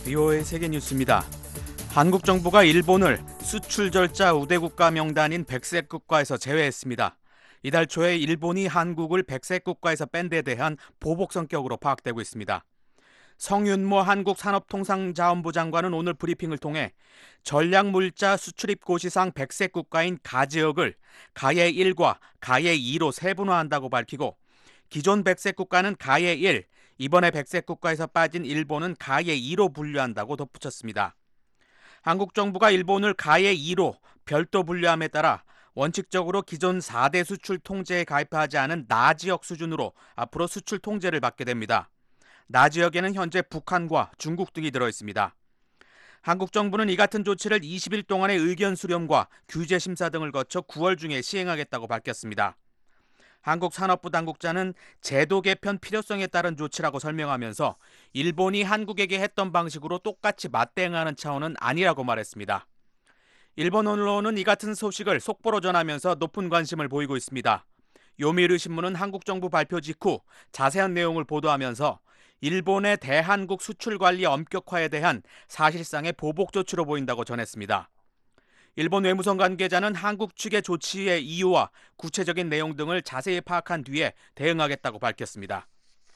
BOA 세계뉴스입니다. 한국 정부가 일본을 수출 절자 우대국가 명단인 백색 국가에서 제외했습니다. 이달 초에 일본이 한국을 백색 국가에서 뺀 데 대한 보복 성격으로 파악되고 있습니다. 성윤모 한국산업통상자원부 장관은 오늘 브리핑을 통해 전략물자 수출입 고시상 백색 국가인 가 지역을 가예 1과 가예 2로 세분화한다고 밝히고, 기존 백색 국가는 가예 1, 이번에 백색 국가에서 빠진 일본은 가예 2로 분류한다고 덧붙였습니다. 한국 정부가 일본을 가예 2로 별도 분류함에 따라 원칙적으로 기존 4대 수출 통제에 가입하지 않은 나 지역 수준으로 앞으로 수출 통제를 받게 됩니다. 나 지역에는 현재 북한과 중국 등이 들어있습니다. 한국 정부는 이 같은 조치를 20일 동안의 의견 수렴과 규제 심사 등을 거쳐 9월 중에 시행하겠다고 밝혔습니다. 한국산업부 당국자는 제도 개편 필요성에 따른 조치라고 설명하면서 일본이 한국에게 했던 방식으로 똑같이 맞대응하는 차원은 아니라고 말했습니다. 일본 언론은 이 같은 소식을 속보로 전하면서 높은 관심을 보이고 있습니다. 요미우리 신문은 한국 정부 발표 직후 자세한 내용을 보도하면서 일본의 대한국 수출 관리 엄격화에 대한 사실상의 보복 조치로 보인다고 전했습니다. 일본 외무성 관계자는 한국 측의 조치의 이유와 구체적인 내용 등을 자세히 파악한 뒤에 대응하겠다고 밝혔습니다.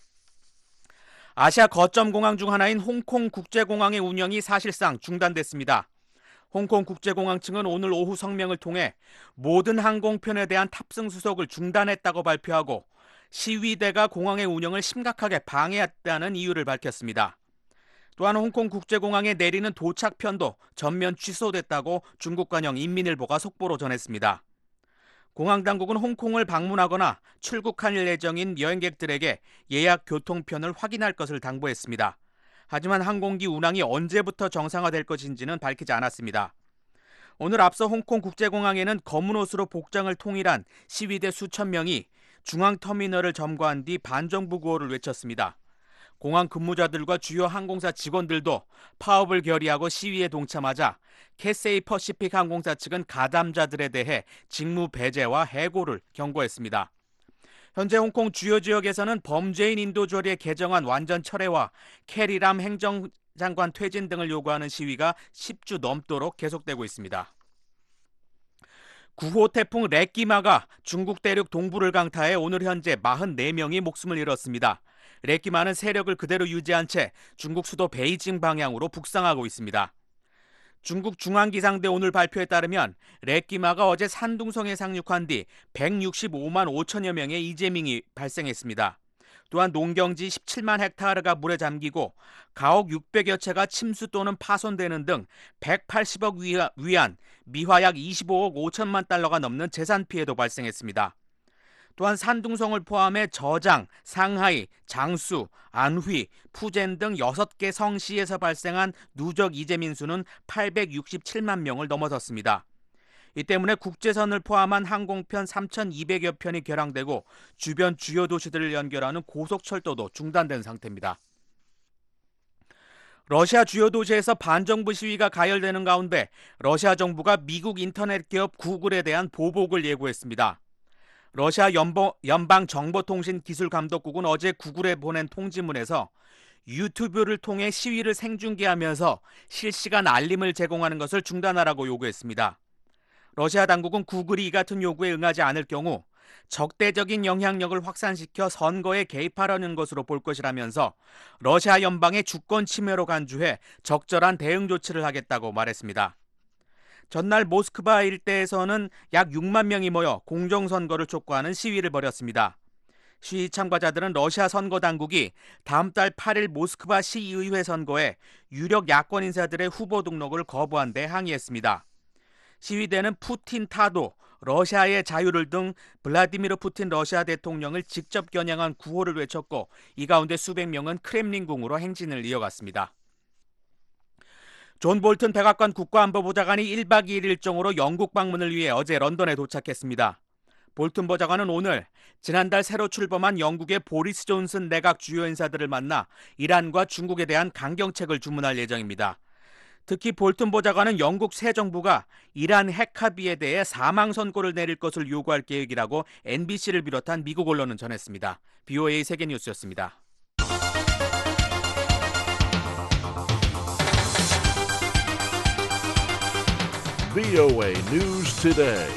아시아 거점 공항 중 하나인 홍콩 국제공항의 운영이 사실상 중단됐습니다. 홍콩 국제공항 측은 오늘 오후 성명을 통해 모든 항공편에 대한 탑승 수속을 중단했다고 발표하고, 시위대가 공항의 운영을 심각하게 방해했다는 이유를 밝혔습니다. 또한 홍콩 국제공항에 내리는 도착편도 전면 취소됐다고 중국관영 인민일보가 속보로 전했습니다. 공항 당국은 홍콩을 방문하거나 출국할 예정인 여행객들에게 예약 교통편을 확인할 것을 당부했습니다. 하지만 항공기 운항이 언제부터 정상화될 것인지는 밝히지 않았습니다. 오늘 앞서 홍콩 국제공항에는 검은 옷으로 복장을 통일한 시위대 수천 명이 중앙터미널을 점거한 뒤 반정부 구호를 외쳤습니다. 공항 근무자들과 주요 항공사 직원들도 파업을 결의하고 시위에 동참하자 캐세이 퍼시픽 항공사 측은 가담자들에 대해 직무 배제와 해고를 경고했습니다. 현재 홍콩 주요 지역에서는 범죄인 인도조례 개정안 완전 철회와 캐리람 행정장관 퇴진 등을 요구하는 시위가 10주 넘도록 계속되고 있습니다. 9호 태풍 래끼마가 중국 대륙 동부를 강타해 오늘 현재 44명이 목숨을 잃었습니다. 래끼마는 세력을 그대로 유지한 채 중국 수도 베이징 방향으로 북상하고 있습니다. 중국 중앙기상대 오늘 발표에 따르면 래끼마가 어제 산둥성에 상륙한 뒤 165만 5천여 명의 이재민이 발생했습니다. 또한 농경지 17만 헥타르가 물에 잠기고 가옥 600여 채가 침수 또는 파손되는 등 180억 위안, 미화 약 25억 5천만 달러가 넘는 재산 피해도 발생했습니다. 또한 산둥성을 포함해 저장, 상하이, 장수, 안휘, 푸젠 등 6개 성시에서 발생한 누적 이재민 수는 867만 명을 넘어섰습니다. 이 때문에 국제선을 포함한 항공편 3,200여 편이 결항되고 주변 주요 도시들을 연결하는 고속철도도 중단된 상태입니다. 러시아 주요 도시에서 반정부 시위가 가열되는 가운데 러시아 정부가 미국 인터넷 기업 구글에 대한 보복을 예고했습니다. 러시아 연방정보통신기술감독국은 어제 구글에 보낸 통지문에서 유튜브를 통해 시위를 생중계하면서 실시간 알림을 제공하는 것을 중단하라고 요구했습니다. 러시아 당국은 구글이 이 같은 요구에 응하지 않을 경우 적대적인 영향력을 확산시켜 선거에 개입하려는 것으로 볼 것이라면서 러시아 연방의 주권 침해로 간주해 적절한 대응 조치를 하겠다고 말했습니다. 전날 모스크바 일대에서는 약 6만 명이 모여 공정선거를 촉구하는 시위를 벌였습니다. 시위 참가자들은 러시아 선거당국이 다음 달 8일 모스크바 시의회 선거에 유력 야권 인사들의 후보 등록을 거부한 데 항의했습니다. 시위대는 푸틴 타도, 러시아의 자유를 등 블라디미르 푸틴 러시아 대통령을 직접 겨냥한 구호를 외쳤고, 이 가운데 수백 명은 크렘린궁으로 행진을 이어갔습니다. 존 볼튼 백악관 국가안보보좌관이 1박 2일 일정으로 영국 방문을 위해 어제 런던에 도착했습니다. 볼튼 보좌관은 오늘 지난달 새로 출범한 영국의 보리스 존슨 내각 주요 인사들을 만나 이란과 중국에 대한 강경책을 주문할 예정입니다. 특히 볼튼 보좌관은 영국 새 정부가 이란 핵 합의에 대해 사망 선고를 내릴 것을 요구할 계획이라고 NBC를 비롯한 미국 언론은 전했습니다. BOA 세계뉴스였습니다. VOA News Today.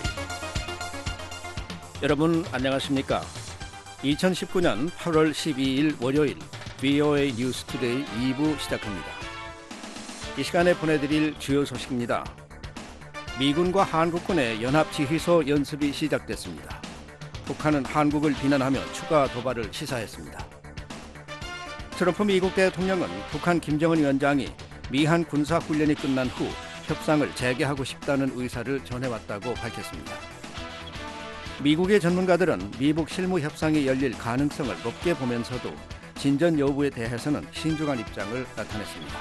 여러분 안녕하십니까? 2019년 8월 12일 월요일 VOA 뉴스 투데이 2부 시작합니다. 이 시간에 보내드릴 주요 소식입니다. 미군과 한국군의 연합지휘소 연습이 시작됐습니다. 북한은 한국을 비난하며 추가 도발을 시사했습니다. 트럼프 미국 대통령은 북한 김정은 위원장이 미한 군사훈련이 끝난 후 협상을 재개하고 싶다는 의사를 전해왔다고 밝혔습니다. 미국의 전문가들은 미북 실무 협상이 열릴 가능성을 높게 보면서도 진전 여부에 대해서는 신중한 입장을 나타냈습니다.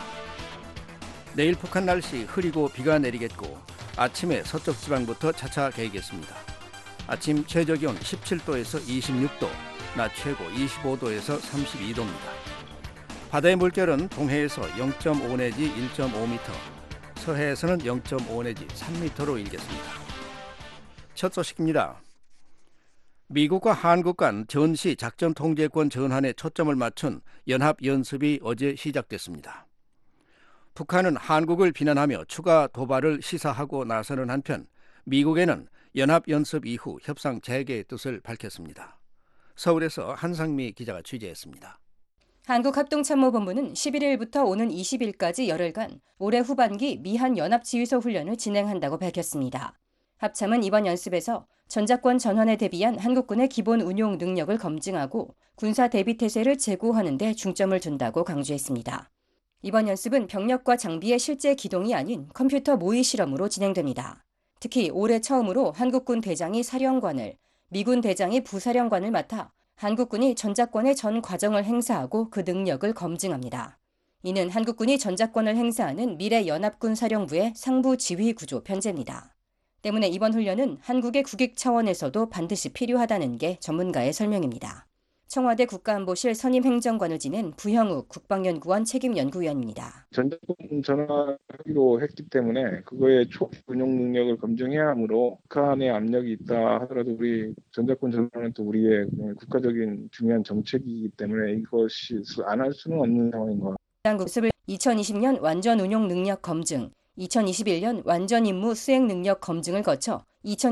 내일 북한 날씨 흐리고 비가 내리겠고 아침에 서쪽 지방부터 차차 개겠습니다. 아침 최저기온 17도에서 26도, 낮 최고 25도에서 32도입니다. 바다의 물결은 동해에서 0.5 내지 1.5m, 서해에서는 0.5 내지 3m로 일겠습니다. 첫 소식입니다. 미국과 한국 간 전시 작전 통제권 전환에 초점을 맞춘 연합연습이 어제 시작됐습니다. 북한은 한국을 비난하며 추가 도발을 시사하고 나서는 한편 미국에는 연합연습 이후 협상 재개의 뜻을 밝혔습니다. 서울에서 한상미 기자가 취재했습니다. 한국합동참모본부는 11일부터 오는 20일까지 열흘간 올해 후반기 미한 연합지휘소 훈련을 진행한다고 밝혔습니다. 합참은 이번 연습에서 전작권 전환에 대비한 한국군의 기본 운용 능력을 검증하고 군사 대비 태세를 제고하는 데 중점을 둔다고 강조했습니다. 이번 연습은 병력과 장비의 실제 기동이 아닌 컴퓨터 모의 실험으로 진행됩니다. 특히 올해 처음으로 한국군 대장이 사령관을, 미군 대장이 부사령관을 맡아 한국군이 전작권의 전 과정을 행사하고 그 능력을 검증합니다. 이는 한국군이 전작권을 행사하는 미래 연합군 사령부의 상부 지휘 구조 편제입니다. 때문에 이번 훈련은 한국의 국익 차원에서도 반드시 필요하다는 게 전문가의 설명입니다. 청와대 국가안보실 선임행정관을 지낸 부형욱 국방연구원 책임연구위원입니다. 전작권 전환하기로 했기 때문에 그거의 초기 운용 능력을 검증해야 하므로 북한의 압력이 있다 하더라도 우리 전작권 전환은 또 우리의 국가적인 중요한 정책이기 때문에 이것이 안 할 수는 없는 상황인 것 같습니다. 당국습을 2020년 완전 운용 능력 검증, 2021년 완전 임무 수행 능력 검증을 거쳐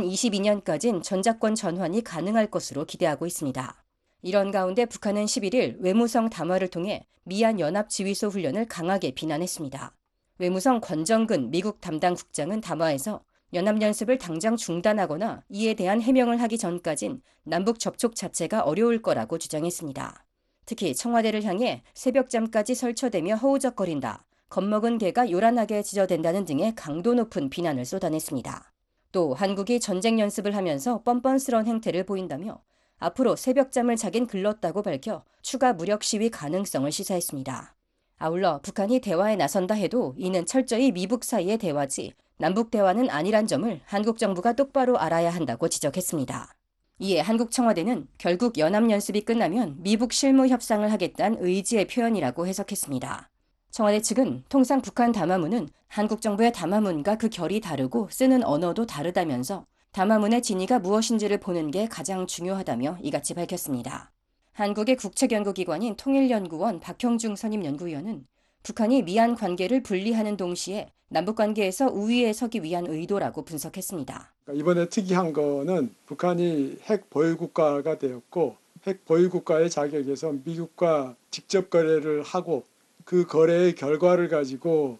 2022년까지는 전작권 전환이 가능할 것으로 기대하고 있습니다. 이런 가운데 북한은 11일 외무성 담화를 통해 미한 연합지휘소 훈련을 강하게 비난했습니다. 외무성 권정근 미국 담당 국장은 담화에서 연합연습을 당장 중단하거나 이에 대한 해명을 하기 전까진 남북 접촉 자체가 어려울 거라고 주장했습니다. 특히 청와대를 향해 새벽잠까지 설쳐대며 허우적거린다, 겁먹은 개가 요란하게 지저댄다는 등의 강도 높은 비난을 쏟아냈습니다. 또 한국이 전쟁 연습을 하면서 뻔뻔스러운 행태를 보인다며 앞으로 새벽잠을 자긴 글렀다고 밝혀 추가 무력 시위 가능성을 시사했습니다. 아울러 북한이 대화에 나선다 해도 이는 철저히 미북 사이의 대화지 남북 대화는 아니란 점을 한국 정부가 똑바로 알아야 한다고 지적했습니다. 이에 한국 청와대는 결국 연합연습이 끝나면 미북 실무 협상을 하겠다는 의지의 표현이라고 해석했습니다. 청와대 측은 통상 북한 담화문은 한국 정부의 담화문과 그 결이 다르고 쓰는 언어도 다르다면서 담화문의 진위가 무엇인지를 보는 게 가장 중요하다며 이같이 밝혔습니다. 한국의 국책연구기관인 통일연구원 박형중 선임연구위원은 북한이 미한 관계를 분리하는 동시에 남북관계에서 우위에 서기 위한 의도라고 분석했습니다. 이번에 특이한 거는 북한이 핵 보유국가가 되었고 핵 보유국가의 자격에서 미국과 직접 거래를 하고 그 거래의 결과를 가지고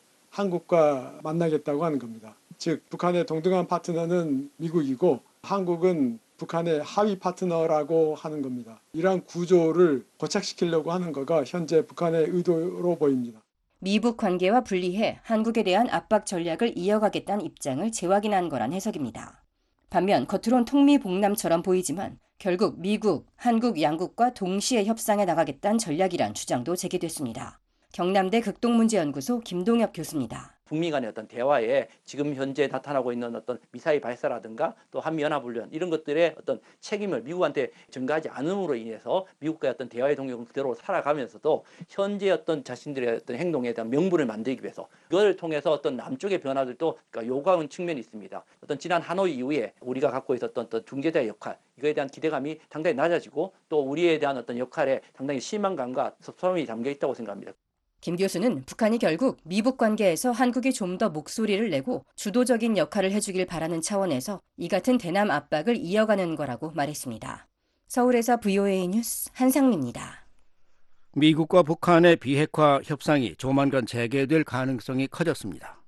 한국과 만나겠다고 하는 겁니다. 즉 북한의 동등한 파트너는 미국이고 한국은 북한의 하위 파트너라고 하는 겁니다. 이러한 구조를 고착시키려고 하는 거가 현재 북한의 의도로 보입니다. 미북 관계와 분리해 한국에 대한 압박 전략을 이어가겠다는 입장을 재확인한 거란 해석입니다. 반면 겉으론 통미봉남처럼 보이지만 결국 미국, 한국 양국과 동시에 협상에 나가겠다는 전략이란 주장도 제기됐습니다. 경남대 극동문제연구소 김동엽 교수입니다. 북미 간의 어떤 대화에 지금 현재 나타나고 있는 어떤 미사일 발사라든가 또 한미연합훈련 이런 것들의 어떤 책임을 미국한테 전가하지 않음으로 인해서 미국과의 어떤 대화의 동력은 그대로 살아가면서도 현재 어떤 자신들의 어떤 행동에 대한 명분을 만들기 위해서 그걸 통해서 어떤 남쪽의 변화들도 그러니까 요구하는 측면이 있습니다. 어떤 지난 하노이 이후에 우리가 갖고 있었던 어떤 중재자의 역할 이거에 대한 기대감이 상당히 낮아지고 또 우리에 대한 어떤 역할에 상당히 실망감과 섭섭함이 담겨 있다고 생각합니다. 김 교수는 북한이 결국 미북 관계에서 한국이 좀 더 목소리를 내고 주도적인 역할을 해주길 바라는 차원에서 이 같은 대남 압박을 이어가는 거라고 말했습니다. 서울에서 VOA 뉴스 한상미입니다. 미국과 북한의 비핵화 협상이 조만간 재개될 가능성이 커졌습니다.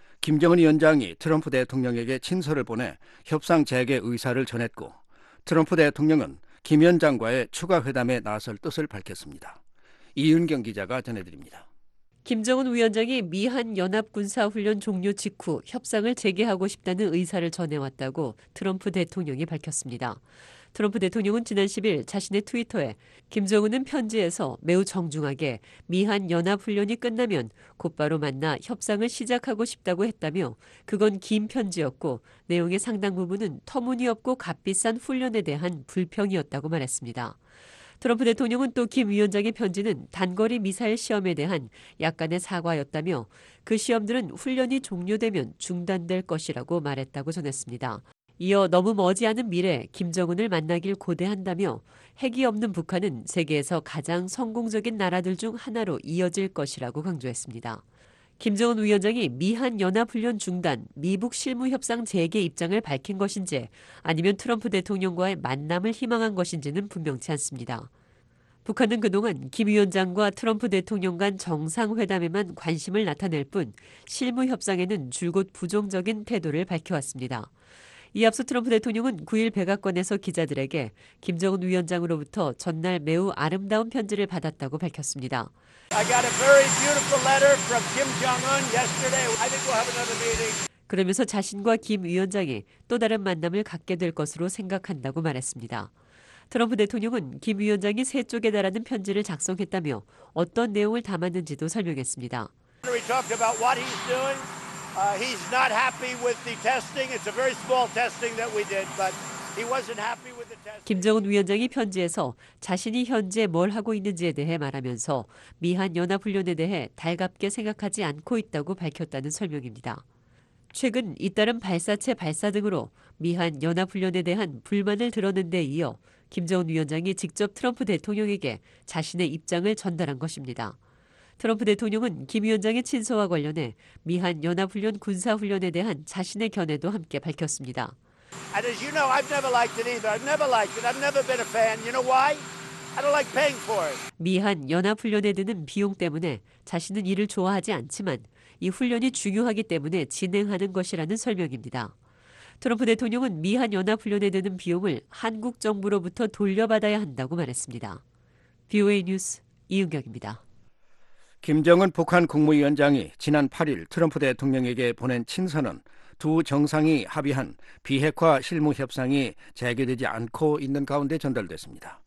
김정은 위원장이 트럼프 대통령에게 친서를 보내 협상 재개 의사를 전했고 트럼프 대통령은 김 위원장과의 추가 회담에 나설 뜻을 밝혔습니다. 이윤경 기자가 전해드립니다. 김정은 위원장이 미한 연합군사훈련 종료 직후 협상을 재개하고 싶다는 의사를 전해왔다고 트럼프 대통령이 밝혔습니다. 트럼프 대통령은 지난 10일 자신의 트위터에 김정은은 편지에서 매우 정중하게 미한 연합훈련이 끝나면 곧바로 만나 협상을 시작하고 싶다고 했다며 그건 긴 편지였고 내용의 상당 부분은 터무니없고 값비싼 훈련에 대한 불평이었다고 말했습니다. 트럼프 대통령은 또 김 위원장의 편지는 단거리 미사일 시험에 대한 약간의 사과였다며 그 시험들은 훈련이 종료되면 중단될 것이라고 말했다고 전했습니다. 이어 너무 머지않은 미래 김정은을 만나길 고대한다며 핵이 없는 북한은 세계에서 가장 성공적인 나라들 중 하나로 이어질 것이라고 강조했습니다. 김정은 위원장이 미한 연합훈련 중단, 미북 실무협상 재개 입장을 밝힌 것인지 아니면 트럼프 대통령과의 만남을 희망한 것인지는 분명치 않습니다. 북한은 그동안 김 위원장과 트럼프 대통령 간 정상회담에만 관심을 나타낼 뿐 실무협상에는 줄곧 부정적인 태도를 밝혀왔습니다. 이 앞서 트럼프 대통령은 9일 백악관에서 기자들에게 김정은 위원장으로부터 전날 매우 아름다운 편지를 받았다고 밝혔습니다. I got a very beautiful letter from Kim Jong-un yesterday. I think we'll have another meeting. 그러면서 자신과 김 위원장이 또 다른 만남을 갖게 될 것으로 생각한다고 말했습니다. 트럼프 대통령은 김 위원장이 세 쪽에 달하는 편지를 작성했다며 어떤 내용을 담았는지도 설명했습니다. We talked about what he's doing. He's not happy with the testing. It's a very small testing that we did, but he wasn't happy with the testing. 김정은 위원장이 편지에서 자신이 현재 뭘 하고 있는지에 대해 말하면서 미한 연합훈련에 대해 달갑게 생각하지 않고 있다고 밝혔다는 설명입니다. 최근 잇따른 발사체 발사 등으로 미한 연합훈련에 대한 불만을 드러낸 데 이어 김정은 위원장이 직접 트럼프 대통령에게 자신의 입장을 전달한 것입니다. 트럼프 대통령은 김 위원장의 친서와 관련해 미한 연합훈련 군사훈련에 대한 자신의 견해도 함께 밝혔습니다. And as you know, I've never liked it either. I've never liked it. I've never been a fan. You know why? I don't like paying for it. 미한 연합훈련에 드는 비용 때문에 자신은 이를 좋아하지 않지만 이 훈련이 중요하기 때문에 진행하는 것이라는 설명입니다. 트럼프 대통령은 미한 연합훈련에 드는 비용을 한국 정부로부터 돌려받아야 한다고 말했습니다. VOA 뉴스 이은경입니다. 김정은 북한 국무위원장이 지난 8일 트럼프 대통령에게 보낸 친서는 두 정상이 합의한 비핵화 실무협상이 재개되지 않고 있는 가운데 전달됐습니다.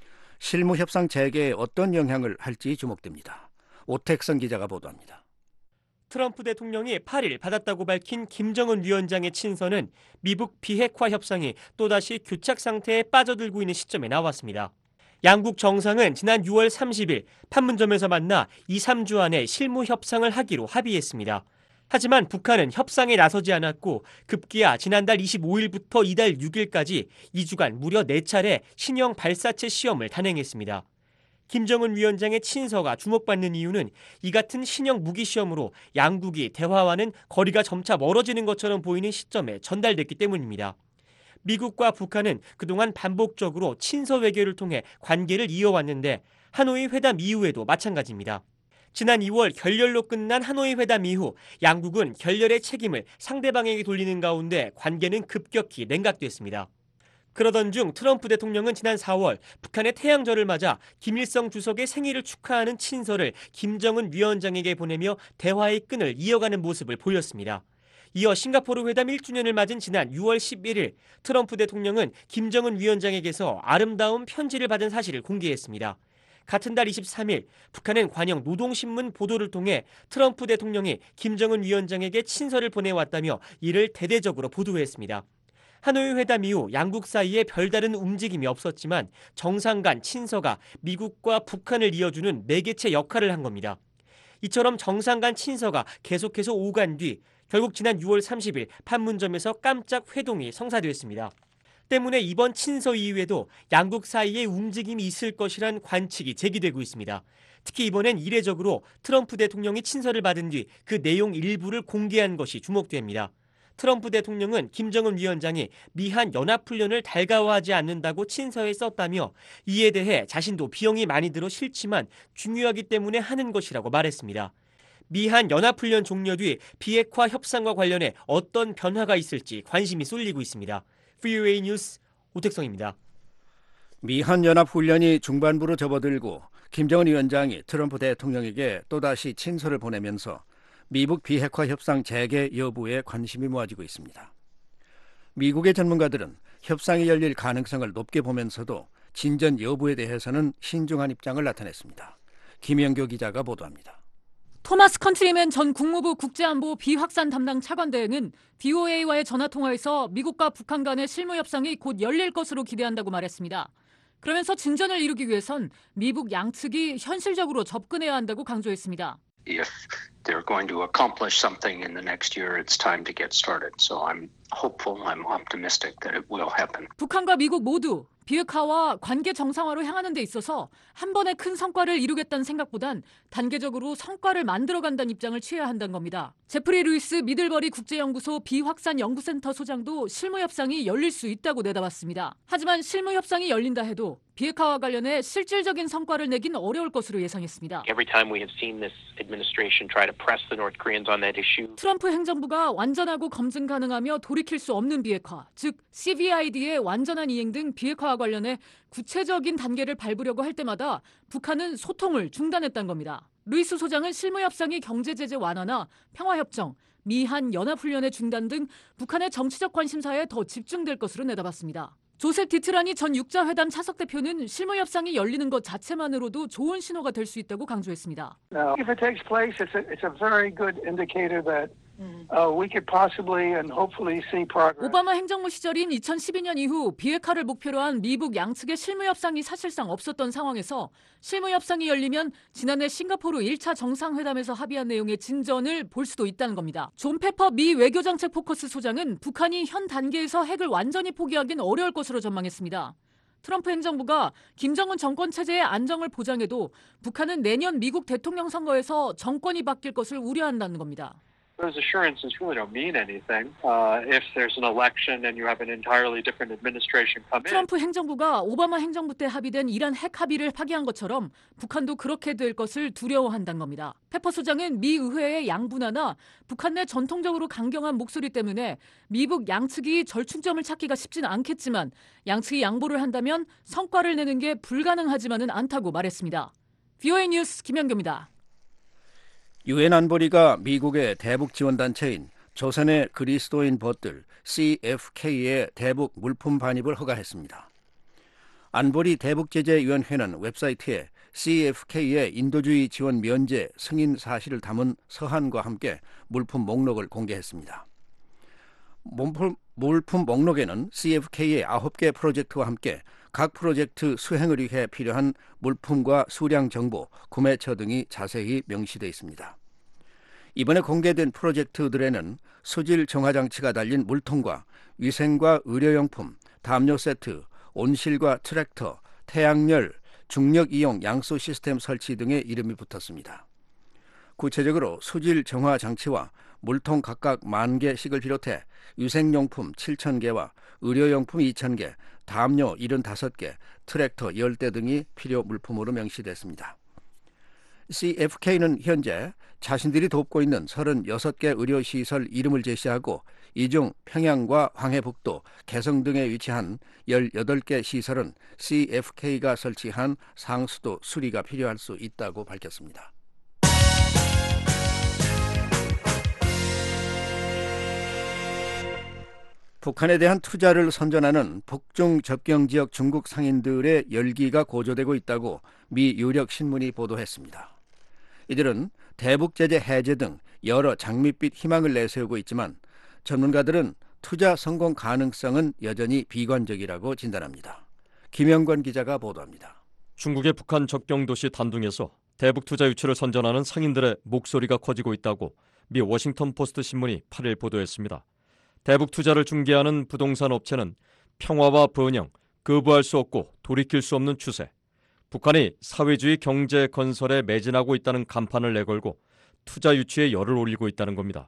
실무협상 재개에 어떤 영향을 할지 주목됩니다. 오택선 기자가 보도합니다. 트럼프 대통령이 8일 받았다고 밝힌 김정은 위원장의 친서는 미북 비핵화 협상이 또다시 교착 상태에 빠져들고 있는 시점에 나왔습니다. 양국 정상은 지난 6월 30일 판문점에서 만나 2, 3주 안에 실무 협상을 하기로 합의했습니다. 하지만 북한은 협상에 나서지 않았고 급기야 지난달 25일부터 이달 6일까지 2주간 무려 4차례 신형 발사체 시험을 단행했습니다. 김정은 위원장의 친서가 주목받는 이유는 이 같은 신형 무기 시험으로 양국이 대화와는 거리가 점차 멀어지는 것처럼 보이는 시점에 전달됐기 때문입니다. 미국과 북한은 그동안 반복적으로 친서 외교를 통해 관계를 이어왔는데 하노이 회담 이후에도 마찬가지입니다. 지난 2월 결렬로 끝난 하노이 회담 이후 양국은 결렬의 책임을 상대방에게 돌리는 가운데 관계는 급격히 냉각됐습니다. 그러던 중 트럼프 대통령은 지난 4월 북한의 태양절을 맞아 김일성 주석의 생일을 축하하는 친서를 김정은 위원장에게 보내며 대화의 끈을 이어가는 모습을 보였습니다. 이어 싱가포르 회담 1주년을 맞은 지난 6월 11일 트럼프 대통령은 김정은 위원장에게서 아름다운 편지를 받은 사실을 공개했습니다. 같은 달 23일 북한은 관영 노동신문 보도를 통해 트럼프 대통령이 김정은 위원장에게 친서를 보내왔다며 이를 대대적으로 보도했습니다. 하노이 회담 이후 양국 사이에 별다른 움직임이 없었지만 정상 간 친서가 미국과 북한을 이어주는 매개체 역할을 한 겁니다. 이처럼 정상 간 친서가 계속해서 오간 뒤 결국 지난 6월 30일 판문점에서 깜짝 회동이 성사됐습니다. 때문에 이번 친서 이후에도 양국 사이에 움직임이 있을 것이란 관측이 제기되고 있습니다. 특히 이번엔 이례적으로 트럼프 대통령이 친서를 받은 뒤 그 내용 일부를 공개한 것이 주목됩니다. 트럼프 대통령은 김정은 위원장이 미한 연합훈련을 달가워하지 않는다고 친서에 썼다며 이에 대해 자신도 비용이 많이 들어 싫지만 중요하기 때문에 하는 것이라고 말했습니다. 미한 연합훈련 종료 뒤 비핵화 협상과 관련해 어떤 변화가 있을지 관심이 쏠리고 있습니다. VOA 뉴스 오택성입니다. 미한 연합훈련이 중반부로 접어들고 김정은 위원장이 트럼프 대통령에게 또다시 친서를 보내면서 미북 비핵화 협상 재개 여부에 관심이 모아지고 있습니다. 미국의 전문가들은 협상이 열릴 가능성을 높게 보면서도 진전 여부에 대해서는 신중한 입장을 나타냈습니다. 김영교 기자가 보도합니다. 토마스 컨트리맨 전 국무부 국제안보 비확산 담당 차관대행은 VOA와의 전화통화에서 미국과 북한 간의 실무 협상이 곧 열릴 것으로 기대한다고 말했습니다. 그러면서 진전을 이루기 위해선 미북 양측이 현실적으로 접근해야 한다고 강조했습니다. If they're going to accomplish something in the next year, it's time to get started. So I'm hopeful, I'm optimistic that it will happen. 북한과 미국 모두 비핵화와 관계 정상화로 향하는 데 있어서 한 번에 큰 성과를 이루겠다는 생각보단 단계적으로 성과를 만들어간다는 입장을 취해야 한다는 겁니다. 제프리 루이스 미들버리 국제연구소 비확산 연구센터 소장도 실무협상이 열릴 수 있다고 내다봤습니다. 하지만 실무협상이 열린다 해도 비핵화와 관련해 실질적인 성과를 내긴 어려울 것으로 예상했습니다. Every time we have seen this administration try to press the North Koreans on that issue. 트럼프 행정부가 완전하고 검증 가능하며 돌이킬 수 없는 비핵화, 즉 CVID의 완전한 이행 등 비핵화와 관련해 구체적인 단계를 밟으려고 할 때마다 북한은 소통을 중단했다는 겁니다. 루이스 소장은 실무협상이 경제제재 완화나 평화협정, 미한 연합훈련의 중단 등 북한의 정치적 관심사에 더 집중될 것으로 내다봤습니다. 조셉 디트라니 전 육자회담 차석 대표는 실무협상이 열리는 것 자체만으로도 좋은 신호가 될 수 있다고 강조했습니다. If it takes place, it's a very good indicator that we could possibly and hopefully see progress. 오바마 행정부 시절인 2012년 이후 비핵화를 목표로 한 미북 양측의 실무협상이 사실상 없었던 상황에서 실무협상이 열리면 지난해 싱가포르 1차 정상회담에서 합의한 내용의 진전을 볼 수도 있다는 겁니다. 존 페퍼 미 외교정책 포커스 소장은 북한이 현 단계에서 핵을 완전히 포기하기는 어려울 것으로 전망했습니다. 트럼프 행정부가 김정은 정권 체제의 안정을 보장해도 북한은 내년 미국 대통령 선거에서 정권이 바뀔 것을 우려한다는 겁니다. Those assurances really don't mean anything if there's an election and you have an entirely different administration come in. 트럼프 행정부가 오바마 행정부 때 합의된 이란 핵 합의를 파기한 것처럼 북한도 그렇게 될 것을 두려워한다는 겁니다. 페퍼 소장은 미 의회의 양분화나 북한 내 전통적으로 강경한 목소리 때문에 미북 양측이 절충점을 찾기가 쉽지는 않겠지만 양측이 양보를 한다면 성과를 내는 게 불가능하지만은 않다고 말했습니다. VOA 뉴스 김현규입니다. 유엔 안보리가 미국의 대북 지원단체인 조선의 그리스도인 벗들 CFK의 대북 물품 반입을 허가했습니다. 안보리 대북제재위원회는 웹사이트에 CFK의 인도주의 지원 면제 승인 사실을 담은 서한과 함께 물품 목록을 공개했습니다. 물품 목록에는 CFK의 9개 프로젝트와 함께 각 프로젝트 수행을 위해 필요한 물품과 수량 정보, 구매처 등이 자세히 명시되어 있습니다. 이번에 공개된 프로젝트들에는 수질 정화 장치가 달린 물통과 위생과 의료용품, 담요 세트, 온실과 트랙터, 태양열, 중력 이용 양수 시스템 설치 등의 이름이 붙었습니다. 구체적으로 수질 정화 장치와 물통 각각 10,000개씩을 비롯해 위생용품 7,000개와 의료용품 2,000개, 담요 75개, 트랙터 10대 등이 필요 물품으로 명시됐습니다. CFK는 현재 자신들이 돕고 있는 36개 의료시설 이름을 제시하고 이 중 평양과 황해북도, 개성 등에 위치한 18개 시설은 CFK가 설치한 상수도 수리가 필요할 수 있다고 밝혔습니다. 북한에 대한 투자를 선전하는 북중 접경지역 중국 상인들의 열기가 고조되고 있다고 미 유력 신문이 보도했습니다. 이들은 대북 제재 해제 등 여러 장밋빛 희망을 내세우고 있지만 전문가들은 투자 성공 가능성은 여전히 비관적이라고 진단합니다. 김영권 기자가 보도합니다. 중국의 북한 접경 도시 단둥에서 대북 투자 유치를 선전하는 상인들의 목소리가 커지고 있다고 미 워싱턴 포스트 신문이 8일 보도했습니다. 대북 투자를 중개하는 부동산 업체는 평화와 번영, 거부할 수 없고 돌이킬 수 없는 추세, 북한이 사회주의 경제 건설에 매진하고 있다는 간판을 내걸고 투자 유치에 열을 올리고 있다는 겁니다.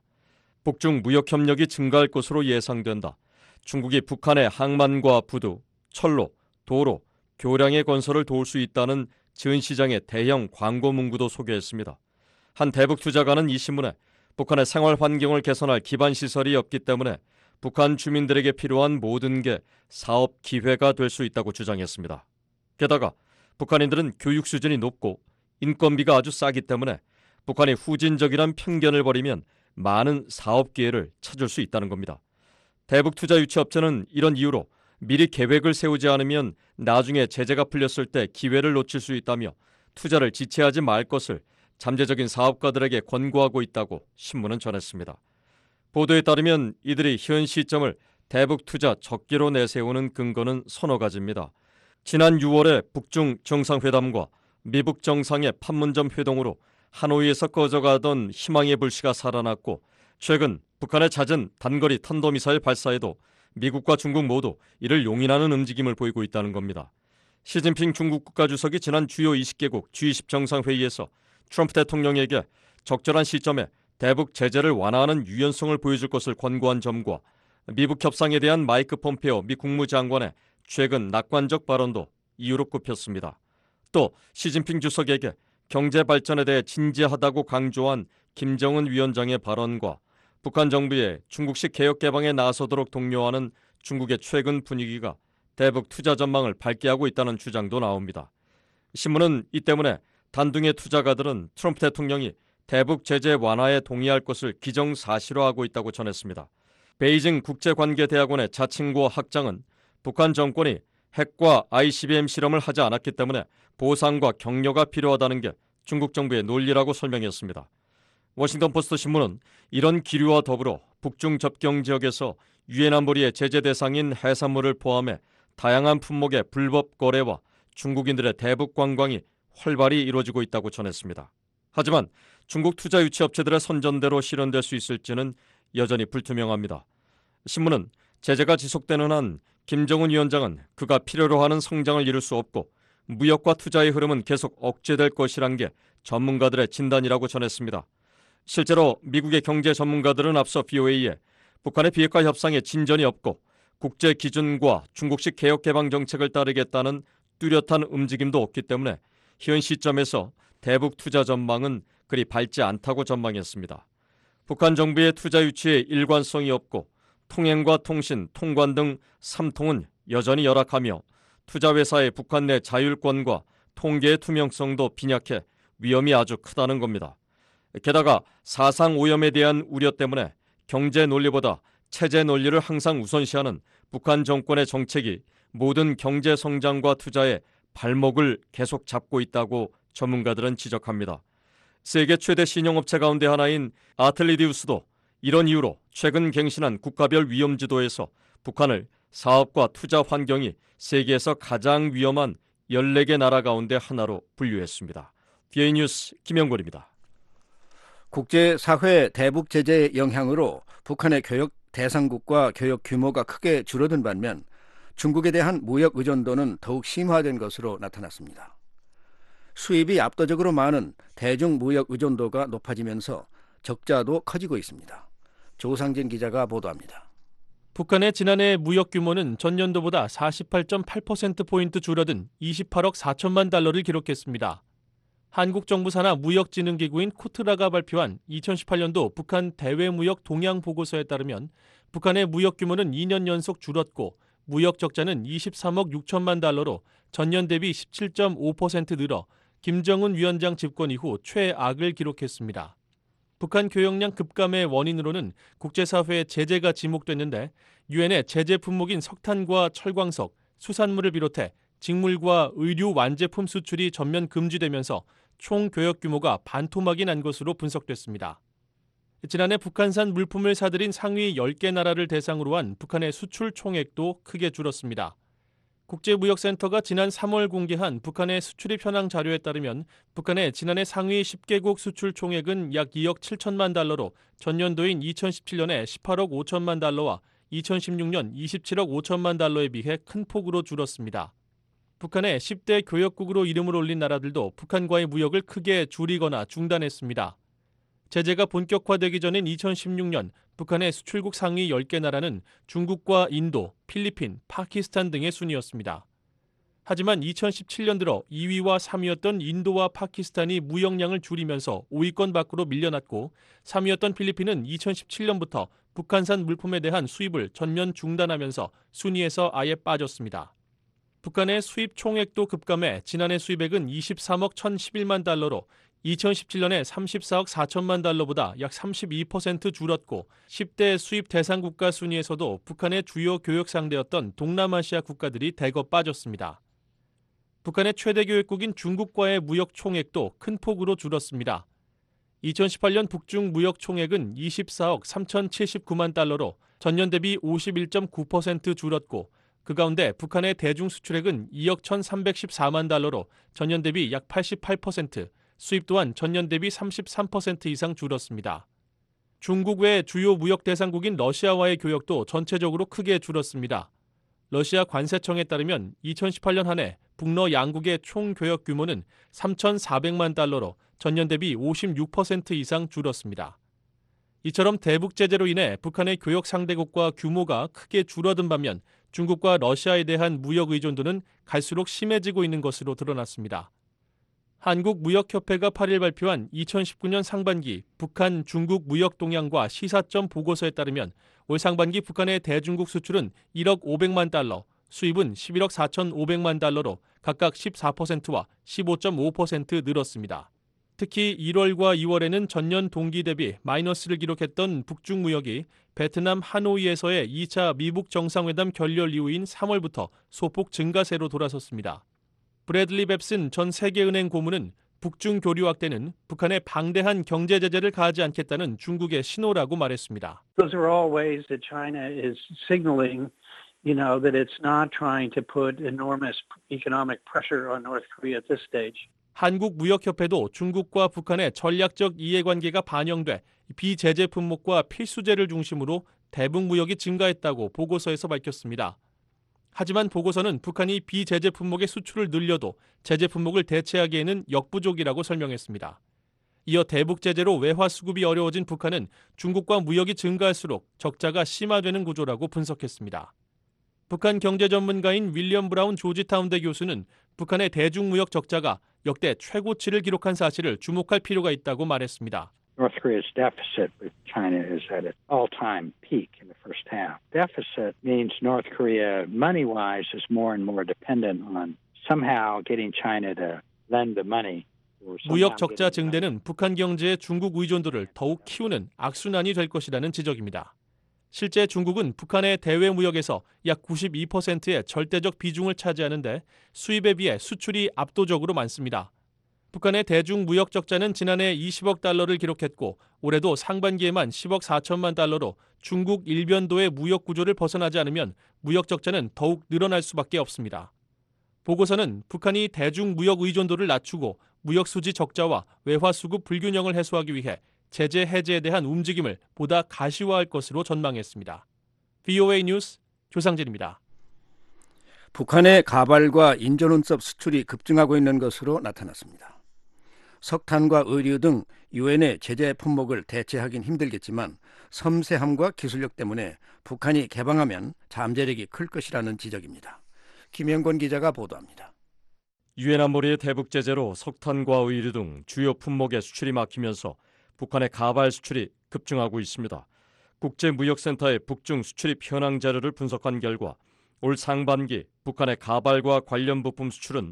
북중 무역 협력이 증가할 것으로 예상된다. 중국이 북한의 항만과 부두, 철로, 도로, 교량의 건설을 도울 수 있다는 전 시장의 대형 광고 문구도 소개했습니다. 한 대북 투자가는 이 신문에 북한의 생활 환경을 개선할 기반 시설이 없기 때문에 북한 주민들에게 필요한 모든 게 사업 기회가 될 수 있다고 주장했습니다. 게다가 북한인들은 교육 수준이 높고 인건비가 아주 싸기 때문에 북한이 후진적이란 편견을 버리면 많은 사업 기회를 찾을 수 있다는 겁니다. 대북 투자 유치 업체는 이런 이유로 미리 계획을 세우지 않으면 나중에 제재가 풀렸을 때 기회를 놓칠 수 있다며 투자를 지체하지 말 것을 잠재적인 사업가들에게 권고하고 있다고 신문은 전했습니다. 보도에 따르면 이들이 현 시점을 대북 투자 적기로 내세우는 근거는 서너 가지입니다. 지난 6월에 북중 정상회담과 미북 정상의 판문점 회동으로 하노이에서 꺼져가던 희망의 불씨가 살아났고 최근 북한의 잦은 단거리 탄도미사일 발사에도 미국과 중국 모두 이를 용인하는 움직임을 보이고 있다는 겁니다. 시진핑 중국 국가주석이 지난 주요 20개국 G20 정상회의에서 트럼프 대통령에게 적절한 시점에 대북 제재를 완화하는 유연성을 보여줄 것을 권고한 점과 미북 협상에 대한 마이크 폼페오 미 국무장관의 최근 낙관적 발언도 이유로 꼽혔습니다. 또 시진핑 주석에게 경제 발전에 대해 진지하다고 강조한 김정은 위원장의 발언과 북한 정부의 중국식 개혁 개방에 나서도록 독려하는 중국의 최근 분위기가 대북 투자 전망을 밝게 하고 있다는 주장도 나옵니다. 신문은 이 때문에 단둥의 투자가들은 트럼프 대통령이 대북 제재 완화에 동의할 것을 기정사실화하고 있다고 전했습니다. 베이징 국제관계대학원의 자칭고 학장은 북한 정권이 핵과 ICBM 실험을 하지 않았기 때문에 보상과 격려가 필요하다는 게 중국 정부의 논리라고 설명했습니다. 워싱턴 포스트 신문은 이런 기류와 더불어 북중 접경 지역에서 유엔 안보리의 제재 대상인 해산물을 포함해 다양한 품목의 불법 거래와 중국인들의 대북 관광이 활발히 이루어지고 있다고 전했습니다. 하지만 중국 투자 유치 업체들의 선전대로 실현될 수 있을지는 여전히 불투명합니다. 신문은 제재가 지속되는 한 김정은 위원장은 그가 필요로 하는 성장을 이룰 수 없고 무역과 투자의 흐름은 계속 억제될 것이란 게 전문가들의 진단이라고 전했습니다. 실제로 미국의 경제 전문가들은 앞서 VOA에 북한의 비핵화 협상에 진전이 없고 국제 기준과 중국식 개혁 개방 정책을 따르겠다는 뚜렷한 움직임도 없기 때문에 현 시점에서 대북 투자 전망은 그리 밝지 않다고 전망했습니다. 북한 정부의 투자 유치에 일관성이 없고 통행과 통신, 통관 등 3통은 여전히 열악하며 투자회사의 북한 내 자율권과 통계의 투명성도 빈약해 위험이 아주 크다는 겁니다. 게다가 사상 오염에 대한 우려 때문에 경제 논리보다 체제 논리를 항상 우선시하는 북한 정권의 정책이 모든 경제 성장과 투자에 발목을 계속 잡고 있다고 전문가들은 지적합니다. 세계 최대 신용업체 가운데 하나인 아틀리디우스도 이런 이유로 최근 갱신한 국가별 위험지도에서 북한을 사업과 투자 환경이 세계에서 가장 위험한 14개 나라 가운데 하나로 분류했습니다. VA 뉴스 김영걸입니다. 국제사회 대북 제재의 영향으로 북한의 교역 대상국과 교역 규모가 크게 줄어든 반면 중국에 대한 무역 의존도는 더욱 심화된 것으로 나타났습니다. 수입이 압도적으로 많은 대중 무역 의존도가 높아지면서 적자도 커지고 있습니다. 조상진 기자가 보도합니다. 북한의 지난해 무역 규모는 전년도보다 48.8%포인트 줄어든 28억 4천만 달러를 기록했습니다. 한국 정부 산하 무역진흥기구인 코트라가 발표한 2018년도 북한 대외무역 동향 보고서에 따르면 북한의 무역 규모는 2년 연속 줄었고 무역 적자는 23억 6천만 달러로 전년 대비 17.5% 늘어 김정은 위원장 집권 이후 최악을 기록했습니다. 북한 교역량 급감의 원인으로는 국제사회의 제재가 지목됐는데 유엔의 제재 품목인 석탄과 철광석, 수산물을 비롯해 직물과 의류 완제품 수출이 전면 금지되면서 총 교역 규모가 반토막이 난 것으로 분석됐습니다. 지난해 북한산 물품을 사들인 상위 10개 나라를 대상으로 한 북한의 수출 총액도 크게 줄었습니다. 국제무역센터가 지난 3월 공개한 북한의 수출입 현황 자료에 따르면 북한의 지난해 상위 10개국 수출 총액은 약 2억 7천만 달러로 전년도인 2017년에 18억 5천만 달러와 2016년 27억 5천만 달러에 비해 큰 폭으로 줄었습니다. 북한의 10대 교역국으로 이름을 올린 나라들도 북한과의 무역을 크게 줄이거나 중단했습니다. 제재가 본격화되기 전인 2016년 북한의 수출국 상위 10개 나라는 중국과 인도, 필리핀, 파키스탄 등의 순이었습니다. 하지만 2017년 들어 2위와 3위였던 인도와 파키스탄이 무역량을 줄이면서 5위권 밖으로 밀려났고 3위였던 필리핀은 2017년부터 북한산 물품에 대한 수입을 전면 중단하면서 순위에서 아예 빠졌습니다. 북한의 수입 총액도 급감해 지난해 수입액은 23억 1,011만 달러로 2017년에 34억 4천만 달러보다 약 32% 줄었고 10대 수입 대상 국가 순위에서도 북한의 주요 교역 상대였던 동남아시아 국가들이 대거 빠졌습니다. 북한의 최대 교역국인 중국과의 무역 총액도 큰 폭으로 줄었습니다. 2018년 북중 무역 총액은 24억 3,079만 달러로 전년 대비 51.9% 줄었고 그 가운데 북한의 대중 수출액은 2억 1,314만 달러로 전년 대비 약 88%, 수입 또한 전년 대비 33% 이상 줄었습니다. 중국 외 주요 무역 대상국인 러시아와의 교역도 전체적으로 크게 줄었습니다. 러시아 관세청에 따르면 2018년 한 해 북러 양국의 총 교역 규모는 3,400만 달러로 전년 대비 56% 이상 줄었습니다. 이처럼 대북 제재로 인해 북한의 교역 상대국과 규모가 크게 줄어든 반면 중국과 러시아에 대한 무역 의존도는 갈수록 심해지고 있는 것으로 드러났습니다. 한국무역협회가 8일 발표한 2019년 상반기 북한 중국 무역 동향과 시사점 보고서에 따르면 올 상반기 북한의 대중국 수출은 1억 500만 달러, 수입은 11억 4,500만 달러로 각각 14%와 15.5% 늘었습니다. 특히 1월과 2월에는 전년 동기 대비 마이너스를 기록했던 북중 무역이 베트남 하노이에서의 2차 미북 정상회담 결렬 이후인 3월부터 소폭 증가세로 돌아섰습니다. 브래들리 뱁슨 전 세계은행 고문은 북중 교류 확대는 북한의 방대한 경제 제재를 가하지 않겠다는 중국의 신호라고 말했습니다. Those are all ways that China is signaling, that it's not trying to put enormous economic pressure on North Korea at this stage. 한국무역협회도 중국과 북한의 전략적 이해관계가 반영돼 비제재 품목과 필수재를 중심으로 대북 무역이 증가했다고 보고서에서 밝혔습니다. 하지만 보고서는 북한이 비제재 품목의 수출을 늘려도 제재 품목을 대체하기에는 역부족이라고 설명했습니다. 이어 대북 제재로 외화 수급이 어려워진 북한은 중국과 무역이 증가할수록 적자가 심화되는 구조라고 분석했습니다. 북한 경제 전문가인 윌리엄 브라운 조지타운대 교수는 북한의 대중무역 적자가 역대 최고치를 기록한 사실을 주목할 필요가 있다고 말했습니다. North Korea's deficit with China is at its all-time peak in the first half. Deficit means North Korea, money-wise, is more and more dependent on somehow getting China to lend the money. 무역 적자 증대는 북한 경제의 중국 의존도를 더욱 키우는 악순환이 될 것이라는 지적입니다. 실제 중국은 북한의 대외 무역에서 약 92%의 절대적 비중을 차지하는데 수입에 비해 수출이 압도적으로 많습니다. 북한의 대중 무역 적자는 지난해 20억 달러를 기록했고 올해도 상반기에만 10억 4천만 달러로 중국 일변도의 무역 구조를 벗어나지 않으면 무역 적자는 더욱 늘어날 수밖에 없습니다. 보고서는 북한이 대중 무역 의존도를 낮추고 무역 수지 적자와 외화 수급 불균형을 해소하기 위해 제재 해제에 대한 움직임을 보다 가시화할 것으로 전망했습니다. VOA 뉴스 조상진입니다. 북한의 가발과 인조눈썹 수출이 급증하고 있는 것으로 나타났습니다. 석탄과 의류 등 유엔의 제재 품목을 대체하긴 힘들겠지만 섬세함과 기술력 때문에 북한이 개방하면 잠재력이 클 것이라는 지적입니다. 김영권 기자가 보도합니다. 유엔 안보리의 대북 제재로 석탄과 의류 등 주요 품목의 수출이 막히면서 북한의 가발 수출이 급증하고 있습니다. 국제무역센터의 북중 수출입 현황 자료를 분석한 결과 올 상반기 북한의 가발과 관련 부품 수출은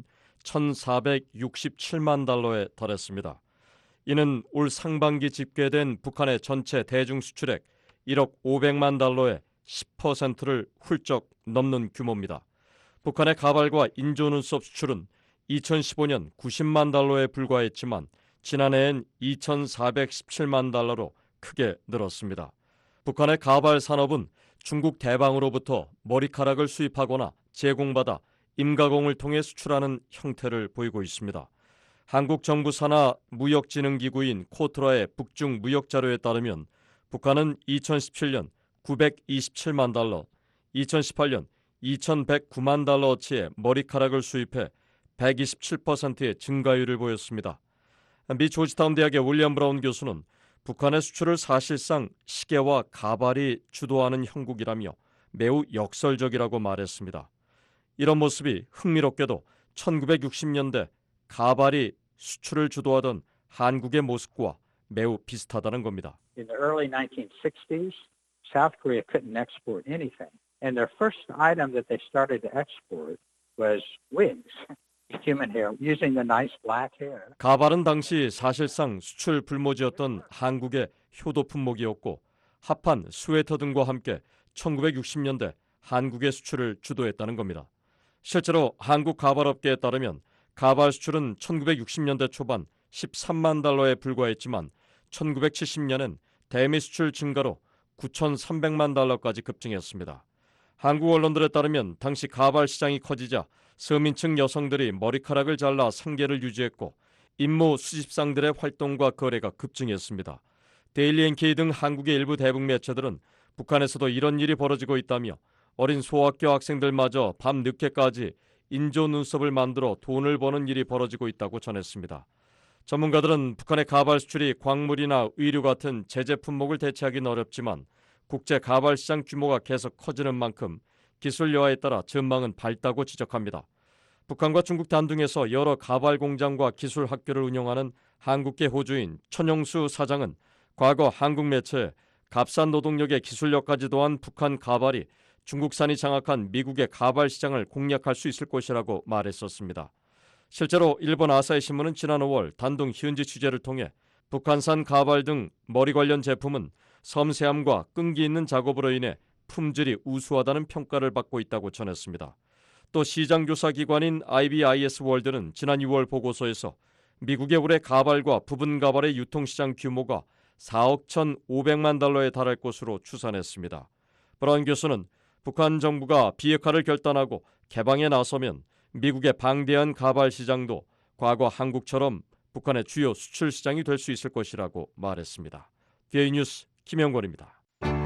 1,467만 달러에 달했습니다. 이는 올 상반기 집계된 북한의 전체 대중 수출액 1억 500만 달러의 10%를 훌쩍 넘는 규모입니다. 북한의 가발과 인조눈썹 수출은 2015년 90만 달러에 불과했지만 지난해엔 2,417만 달러로 크게 늘었습니다. 북한의 가발 산업은 중국 대방으로부터 머리카락을 수입하거나 제공받아 임가공을 통해 수출하는 형태를 보이고 있습니다. 한국 정부 산하 무역진흥기구인 코트라의 북중 무역 자료에 따르면 북한은 2017년 927만 달러, 2018년 2109만 달러어치의 머리카락을 수입해 127%의 증가율을 보였습니다. 미 조지타운 대학의 윌리엄 브라운 교수는 북한의 수출을 사실상 시계와 가발이 주도하는 형국이라며 매우 역설적이라고 말했습니다. 이런 모습이 흥미롭게도 1960년대 가발이 수출을 주도하던 한국의 모습과 매우 비슷하다는 겁니다. In the early 1960s, South Korea couldn't export anything. And their first item that they started to export was wigs, human hair, using the nice black hair. 가발은 당시 사실상 수출 불모지였던 한국의 효도 품목이었고 합판, 스웨터 등과 함께 1960년대 한국의 수출을 주도했다는 겁니다. 실제로 한국 가발업계에 따르면 가발 수출은 1960년대 초반 13만 달러에 불과했지만 1970년엔 대미 수출 증가로 9,300만 달러까지 급증했습니다. 한국 언론들에 따르면 당시 가발 시장이 커지자 서민층 여성들이 머리카락을 잘라 생계를 유지했고 임무 수집상들의 활동과 거래가 급증했습니다. 데일리 NK 등 한국의 일부 대북 매체들은 북한에서도 이런 일이 벌어지고 있다며 어린 소학교 학생들마저 밤 늦게까지 인조 눈썹을 만들어 돈을 버는 일이 벌어지고 있다고 전했습니다. 전문가들은 북한의 가발 수출이 광물이나 의류 같은 제재 품목을 대체하기는 어렵지만 국제 가발 시장 규모가 계속 커지는 만큼 기술 여하에 따라 전망은 밝다고 지적합니다. 북한과 중국 단둥에서 여러 가발 공장과 기술 학교를 운영하는 한국계 호주인 천영수 사장은 과거 한국 매체에 값싼 노동력의 기술력까지 더한 북한 가발이 중국산이 장악한 미국의 가발 시장을 공략할 수 있을 것이라고 말했었습니다. 실제로 일본 아사히 신문은 지난 5월 단둥 현지 취재를 통해 북한산 가발 등 머리 관련 제품은 섬세함과 끈기 있는 작업으로 인해 품질이 우수하다는 평가를 받고 있다고 전했습니다. 또 시장조사기관인 IBIS 월드는 지난 6월 보고서에서 미국의 올해 가발과 부분 가발의 유통시장 규모가 4억 1,500만 달러에 달할 것으로 추산했습니다. 브라운 교수는 북한 정부가 비핵화를 결단하고 개방에 나서면 미국의 방대한 가발 시장도 과거 한국처럼 북한의 주요 수출 시장이 될 수 있을 것이라고 말했습니다. VOA 뉴스 김영권입니다.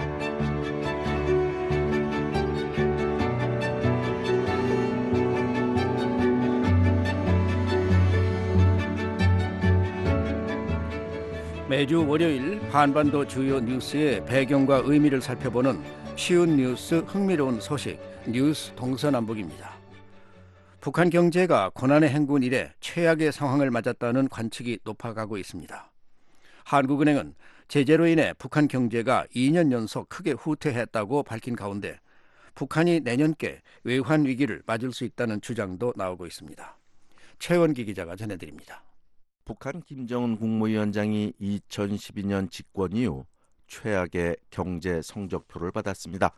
매주 월요일 한반도 주요 뉴스의 배경과 의미를 살펴보는 쉬운 뉴스 흥미로운 소식 뉴스 동서남북입니다. 북한 경제가 고난의 행군 이래 최악의 상황을 맞았다는 관측이 높아가고 있습니다. 한국은행은 제재로 인해 북한 경제가 2년 연속 크게 후퇴했다고 밝힌 가운데 북한이 내년께 외환 위기를 맞을 수 있다는 주장도 나오고 있습니다. 최원기 기자가 전해드립니다. 북한 김정은 국무위원장이 2012년 집권 이후 최악의 경제 성적표를 받았습니다.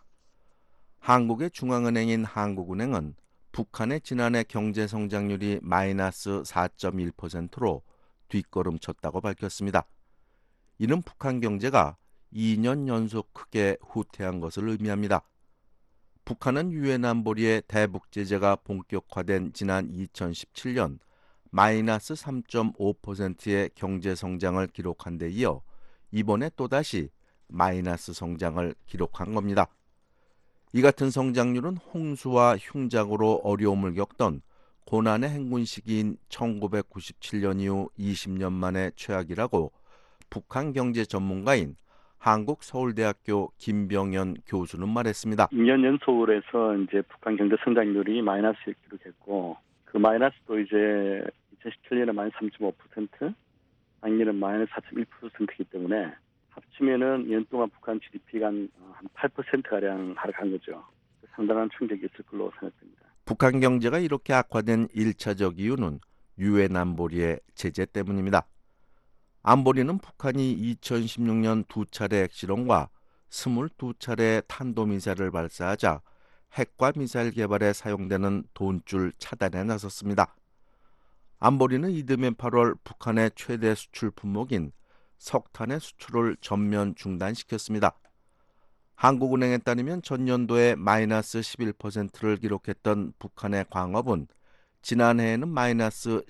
한국의 중앙은행인 한국은행은 북한의 지난해 경제 성장률이 마이너스 4.1%로 뒷걸음쳤다고 밝혔습니다. 이는 북한 경제가 2년 연속 크게 후퇴한 것을 의미합니다. 북한은 유엔 안보리의 대북 제재가 본격화된 지난 2017년 마이너스 3.5%의 경제 성장을 기록한 데 이어 이번에 또다시 마이너스 성장을 기록한 겁니다. 이 같은 성장률은 홍수와 흉작으로 어려움을 겪던 고난의 행군 시기인 1997년 이후 20년 만의 최악이라고 북한 경제 전문가인 한국서울대학교 김병현 교수는 말했습니다. 2년 연속으로 해서 이제 북한 경제 성장률이 마이너스를 기록했고 그 마이너스도 이제 2017년에 마이너스 3.5%, 작년에는 마이너스 4.1%이기 때문에 합치면은 2년 동안 북한 GDP가 한 8%가량 하락한 거죠. 상당한 충격이 있을 걸로 생각됩니다. 북한 경제가 이렇게 악화된 1차적 이유는 유엔 안보리의 제재 때문입니다. 안보리는 북한이 2016년 2차례 핵실험과 22차례 탄도미사일을 발사하자 핵과 미사일 개발에 사용되는 돈줄 차단에 나섰습니다. 안보리는 이듬해 8월 북한의 최대 수출 품목인 석탄의 수출을 전면 중단시켰습니다. 한국은행에 따르면 전년도에 마이너스 11%를 기록했던 북한의 광업은 지난해에는 마이너스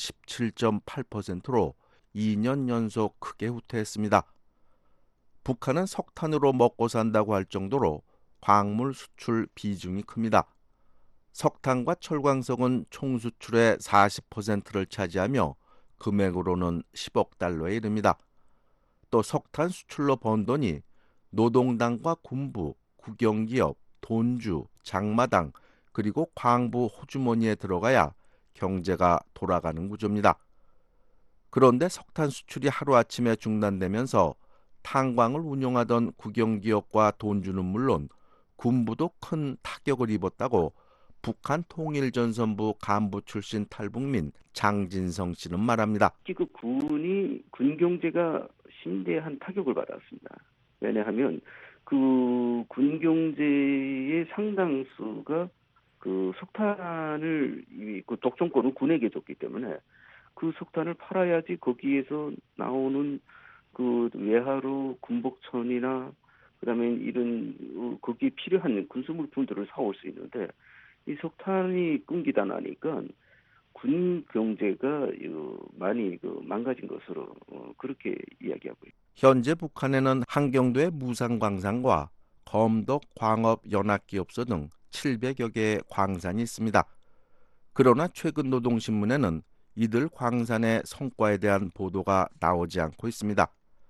17.8%로 2년 연속 크게 후퇴했습니다. 북한은 석탄으로 먹고 산다고 할 정도로 광물 수출 비중이 큽니다. 석탄과 철광석은 총 수출의 40%를 차지하며 금액으로는 10억 달러에 이릅니다. 또 석탄 수출로 번 돈이 노동당과 군부, 국영기업, 돈주, 장마당, 그리고 광부 호주머니에 들어가야 경제가 돌아가는 구조입니다. 그런데 석탄 수출이 하루아침에 중단되면서 탄광을 운용하던 국영기업과 돈주는 물론 군부도 큰 타격을 입었다고 북한 통일전선부 간부 출신 탈북민 장진성 씨는 말합니다. 그 군 경제가 심대한 타격을 받았습니다. 왜냐하면 그 군 경제의 상당수가 그 석탄을 그 독점권을 군에게 줬기 때문에 그 석탄을 팔아야지 거기에서 나오는 그 외화로 군복천이나 그다음에 이런 거기에 필요한 군수물품들을 사올 수 있는데 이 석탄이 끊기다 나니까 군 경제가 많이 망가진 것으로 그렇게 이야기하고 있습니다. 현재 북한에는 한경도의 무상광산과 검덕 광업연합기업소 등 700여 개의 광산이 있습니다. 그러나 최근 노동신문에는 이들 광산의 성과에 대한 보도가 나오지 않고 있습니다.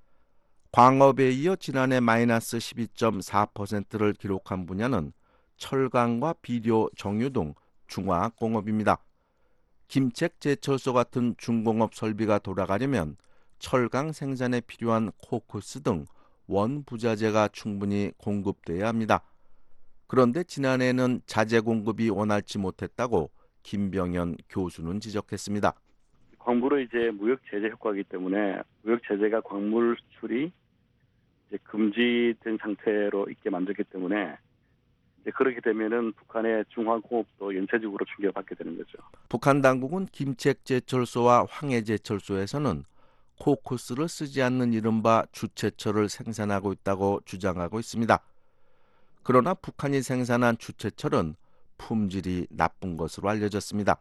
광업에 이어 지난해 마이너스 12.4%를 기록한 분야는 철강과 비료, 정유 등 중화학공업입니다. 김책 제철소 같은 중공업 설비가 돌아가려면 철강 생산에 필요한 코크스 등 원부자재가 충분히 공급돼야 합니다. 그런데 지난해에는 자재 공급이 원활치 못했다고 김병현 교수는 지적했습니다. 광물은 이제 무역 제재 효과이기 때문에 무역 제재가 광물 수출이 이제 금지된 상태로 있게 만들기 때문에 이제 그렇게 되면은 북한의 중화공업도 연쇄적으로 충격받게 되는 거죠. 북한 당국은 김책 제철소와 황해 제철소에서는 코크스를 쓰지 않는 이른바 주체철을 생산하고 있다고 주장하고 있습니다. 그러나 북한이 생산한 주체철은 품질이 나쁜 것으로 알려졌습니다.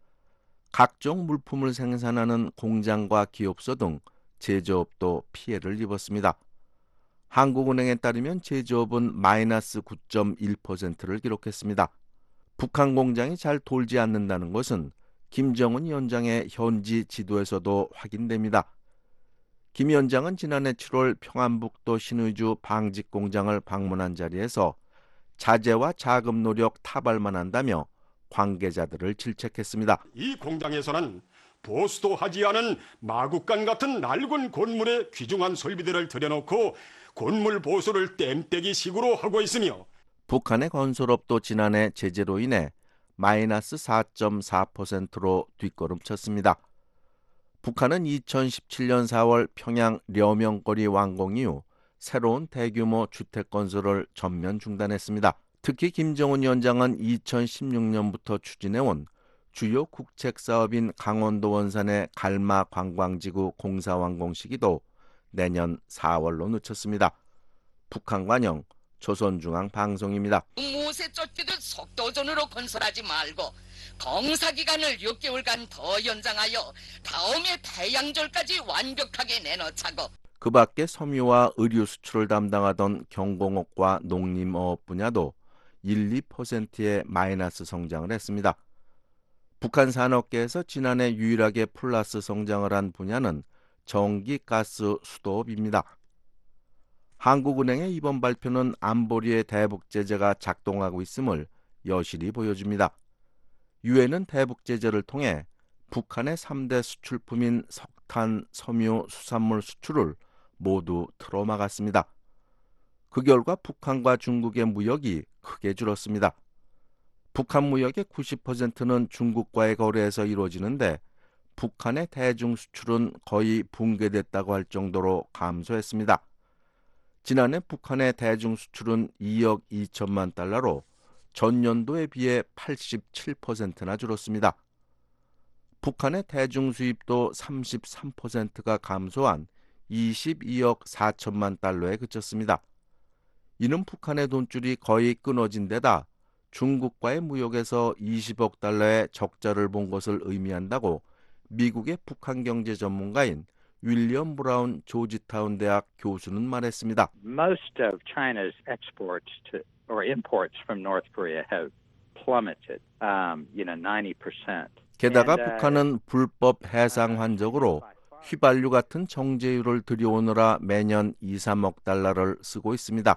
각종 물품을 생산하는 공장과 기업소 등 제조업도 피해를 입었습니다. 한국은행에 따르면 제조업은 마이너스 9.1%를 기록했습니다. 북한 공장이 잘 돌지 않는다는 것은 김정은 위원장의 현지 지도에서도 확인됩니다. 김 위원장은 지난해 7월 평안북도 신의주 방직 공장을 방문한 자리에서 자재와 자금 노력 타발만 한다며 관계자들을 질책했습니다. 이 공장에서는 보수도 하지 않은 마국간 같은 낡은 건물에 귀중한 설비들을 들여놓고 건물 보수를 땜때기식으로 하고 있으며 북한의 건설업도 지난해 제재로 인해 마이너스 4.4%로 뒷걸음쳤습니다. 북한은 2017년 4월 평양 려명거리 완공 이후 새로운 대규모 주택 건설을 전면 중단했습니다. 특히 김정은 위원장은 2016년부터 추진해온 주요 국책 사업인 강원도 원산의 갈마 관광지구 공사 완공 시기도 내년 4월로 늦췄습니다. 북한관영 조선중앙방송입니다. 무쇠 쫓기듯 속도전으로 건설하지 말고 공사기간을 6개월간 더 연장하여 다음해 태양절까지 완벽하게 내놓자고. 그 밖에 섬유와 의류 수출을 담당하던 경공업과 농림어업 분야도 1~2%의 마이너스 성장을 했습니다. 북한 산업계에서 지난해 유일하게 플러스 성장을 한 분야는 전기, 가스, 수도업입니다. 한국은행의 이번 발표는 안보리의 대북 제재가 작동하고 있음을 여실히 보여줍니다. 유엔은 대북 제재를 통해 북한의 3대 수출품인 석탄, 섬유, 수산물 수출을 모두 틀어막았습니다. 그 결과 북한과 중국의 무역이 크게 줄었습니다. 북한 무역의 90%는 중국과의 거래에서 이루어지는데 북한의 대중 수출은 거의 붕괴됐다고 할 정도로 감소했습니다. 지난해 북한의 대중 수출은 2억 2천만 달러로 전년도에 비해 87%나 줄었습니다. 북한의 대중 수입도 33%가 감소한 22억 4천만 달러에 그쳤습니다. 이는 북한의 돈줄이 거의 끊어진 데다 중국과의 무역에서 20억 달러의 적자를 본 것을 의미한다고 미국의 북한 경제 전문가인 윌리엄 브라운 조지타운 대학 교수는 말했습니다. Most of China's exports to or imports from North Korea have plummeted, 90%. 게다가 북한은 불법 해상 환적으로 휘발유 같은 정제유를 들여오느라 매년 2, 3억 달러를 쓰고 있습니다.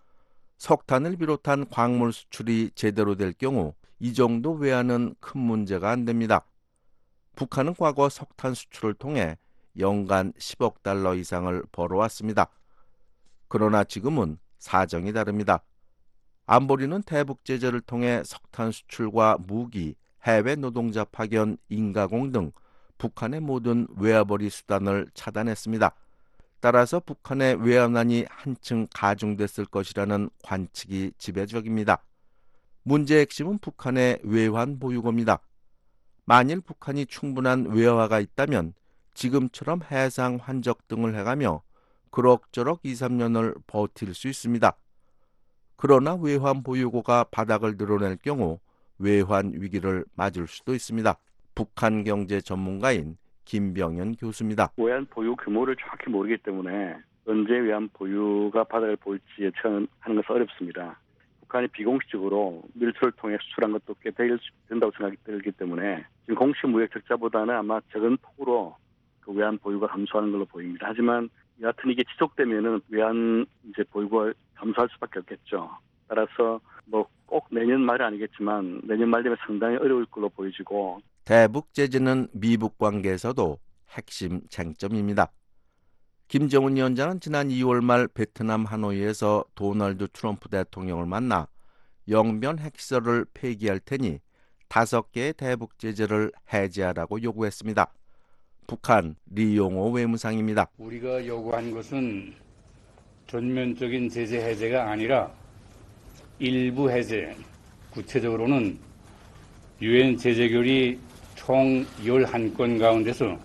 석탄을 비롯한 광물 수출이 제대로 될 경우 이 정도 외화는 큰 문제가 안 됩니다. 북한은 과거 석탄 수출을 통해 연간 10억 달러 이상을 벌어왔습니다. 그러나 지금은 사정이 다릅니다. 안보리는 대북 제재를 통해 석탄 수출과 무기, 해외 노동자 파견, 인가공 등 북한의 모든 외화벌이 수단을 차단했습니다. 따라서 북한의 외환난이 한층 가중됐을 것이라는 관측이 지배적입니다. 문제의 핵심은 북한의 외환 보유고입니다. 만일 북한이 충분한 외화가 있다면 지금처럼 해상 환적 등을 해가며 그럭저럭 2, 3년을 버틸 수 있습니다. 그러나 외환 보유고가 바닥을 드러낼 경우 외환 위기를 맞을 수도 있습니다. 북한 경제 전문가인 김병현 교수입니다. 외환 보유 규모를 정확히 모르기 때문에 언제 외환 보유가 바닥을 보일지 예측하는 것은 어렵습니다. 북한이 비공식적으로 밀수를 통해 수출한 것도 꽤 된다고 생각이 들기 때문에 지금 공식 무역 적자보다는 아마 적은 폭으로 그 외환 보유가 감소하는 걸로 보입니다. 하지만 여하튼 이게 지속되면은 외환 보유가 감소할 수밖에 없겠죠. 따라서 꼭 내년 말이 아니겠지만 내년 말 되면 상당히 어려울 걸로 보여지고 대북 제재는 미북 관계에서도 핵심 쟁점입니다. 김정은 위원장은 지난 2월 말 베트남 하노이에서 도널드 트럼프 대통령을 만나 영변 핵시설을 폐기할 테니 5개의 대북 제재를 해제하라고 요구했습니다. 북한 리용호 외무상입니다. 우리가 요구한 것은 전면적인 제재 해제가 아니라 일부 해제, 구체적으로는 유엔 제재결의 총 11건 가운데서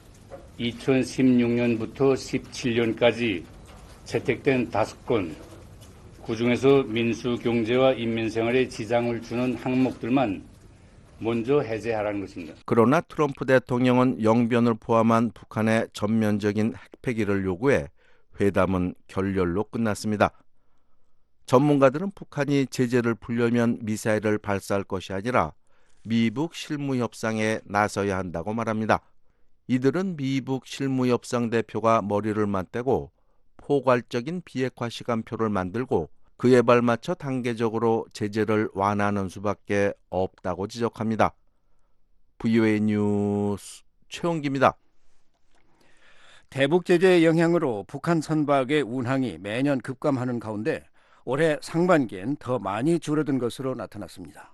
2016년부터 17년까지 채택된 5건, 그중에서 민수 경제와 인민생활에 지장을 주는 항목들만 먼저 해제하라는 것입니다. 그러나 트럼프 대통령은 영변을 포함한 북한의 전면적인 핵폐기를 요구해 회담은 결렬로 끝났습니다. 전문가들은 북한이 제재를 풀려면 미사일을 발사할 것이 아니라 미북 실무협상에 나서야 한다고 말합니다. 이들은 미북 실무협상 대표가 머리를 맞대고 포괄적인 비핵화 시간표를 만들고 그에 발맞춰 단계적으로 제재를 완화하는 수밖에 없다고 지적합니다. VOA 뉴스 최홍기입니다. 대북 제재의 영향으로 북한 선박의 운항이 매년 급감하는 가운데 올해 상반기엔 더 많이 줄어든 것으로 나타났습니다.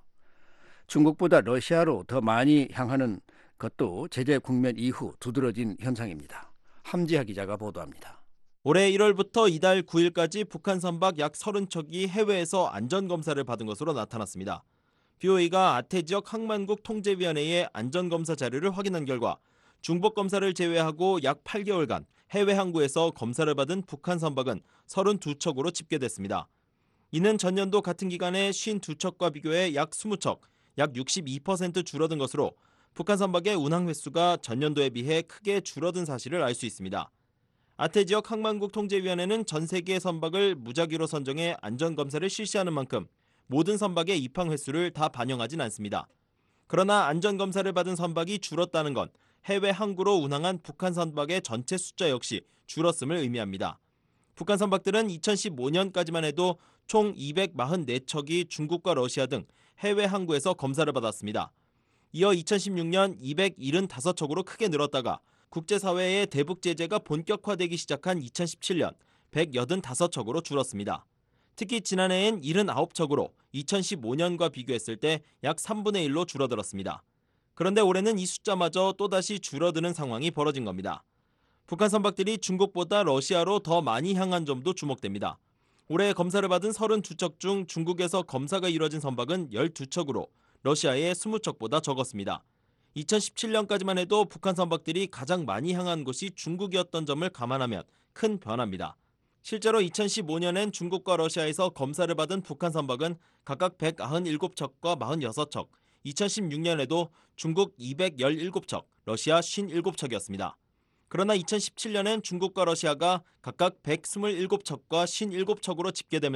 중국보다 러시아로 더 많이 향하는 것도 제재 국면 이후 두드러진 현상입니다. 함지하 기자가 보도합니다. 올해 1월부터 이달 9일까지 북한 선박 약 30척이 해외에서 안전검사를 받은 것으로 나타났습니다. BOA가 아태지역 항만국 통제위원회의 안전검사 자료를 확인한 결과 중복검사를 제외하고 약 8개월간 해외 항구에서 검사를 받은 북한 선박은 32척으로 집계됐습니다. 이는 전년도 같은 기간의 52척과 비교해 약 20척, 약 62% 줄어든 것으로 북한 선박의 운항 횟수가 전년도에 비해 크게 줄어든 사실을 알 수 있습니다. 아태지역 항만국 통제위원회는 전 세계의 선박을 무작위로 선정해 안전검사를 실시하는 만큼 모든 선박의 입항 횟수를 다 반영하진 않습니다. 그러나 안전검사를 받은 선박이 줄었다는 건 해외 항구로 운항한 북한 선박의 전체 숫자 역시 줄었음을 의미합니다. 북한 선박들은 2015년까지만 해도 총 244척이 중국과 러시아 등 해외 항구에서 검사를 받았습니다. 이어 2016년 275척으로 크게 늘었다가 국제사회의 대북 제재가 본격화되기 시작한 2017년 185척으로 줄었습니다. 특히 지난해엔 79척으로 2015년과 비교했을 때 약 3분의 1로 줄어들었습니다. 그런데 올해는 이 숫자마저 또다시 줄어드는 상황이 벌어진 겁니다. 북한 선박들이 중국보다 러시아로 더 많이 향한 점도 주목됩니다. 올해 검사를 받은 32척 중 중국에서 검사가 이뤄진 선박은 12척으로 러시아의 20척보다 적었습니다. 2017년까지만 해도 북한 선박들이 가장 많이 향한 곳이 중국이었던 점을 감안하면 큰 변화입니다. 실제로 2015년엔 중국과 러시아에서 검사를 받은 북한 선박은 각각 197척과 46척, 2016년에도 중국 217척, 러시아 57척이었습니다. 그러나 2017년엔 중국과 러시아가 각각 127척과 57척으로 집계되면서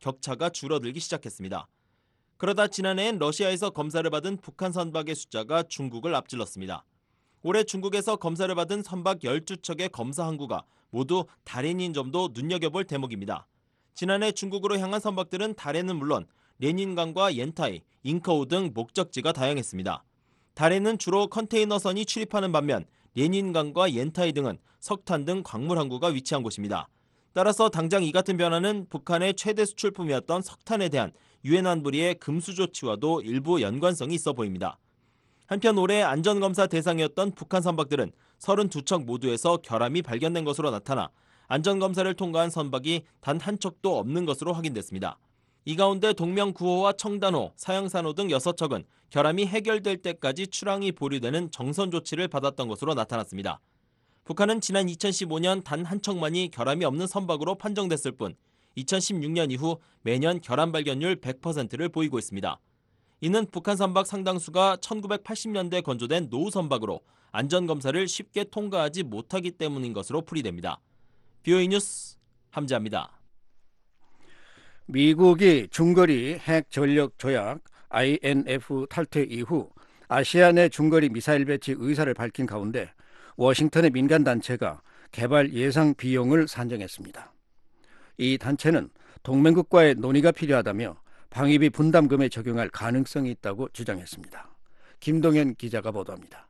격차가 줄어들기 시작했습니다. 그러다 지난해엔 러시아에서 검사를 받은 북한 선박의 숫자가 중국을 앞질렀습니다. 올해 중국에서 검사를 받은 선박 12척의 검사 항구가 모두 달인인 점도 눈여겨볼 대목입니다. 지난해 중국으로 향한 선박들은 달에는 물론 레닌강과 옌타이, 잉커우 등 목적지가 다양했습니다. 달에는 주로 컨테이너선이 출입하는 반면 레닌강과 옌타이 등은 석탄 등 광물 항구가 위치한 곳입니다. 따라서 당장 이 같은 변화는 북한의 최대 수출품이었던 석탄에 대한 유엔 안보리의 금수 조치와도 일부 연관성이 있어 보입니다. 한편 올해 안전검사 대상이었던 북한 선박들은 32척 모두에서 결함이 발견된 것으로 나타나 안전검사를 통과한 선박이 단 한 척도 없는 것으로 확인됐습니다. 이 가운데 동명 9호와 청단호, 사형산호 등 6척은 결함이 해결될 때까지 출항이 보류되는 정선 조치를 받았던 것으로 나타났습니다. 북한은 지난 2015년 단 한 척만이 결함이 없는 선박으로 판정됐을 뿐 2016년 이후 매년 결함 발견율 100%를 보이고 있습니다. 이는 북한 선박 상당수가 1980년대 건조된 노후 선박으로 안전검사를 쉽게 통과하지 못하기 때문인 것으로 풀이됩니다. BOA 뉴스 함재합니다. 미국이 중거리 핵 전력 조약 INF 탈퇴 이후 아시아 내 중거리 미사일 배치 의사를 밝힌 가운데 워싱턴의 민간단체가 개발 예상 비용을 산정했습니다. 이 단체는 동맹국과의 논의가 필요하다며 방위비 분담금에 적용할 가능성이 있다고 주장했습니다. 김동현 기자가 보도합니다.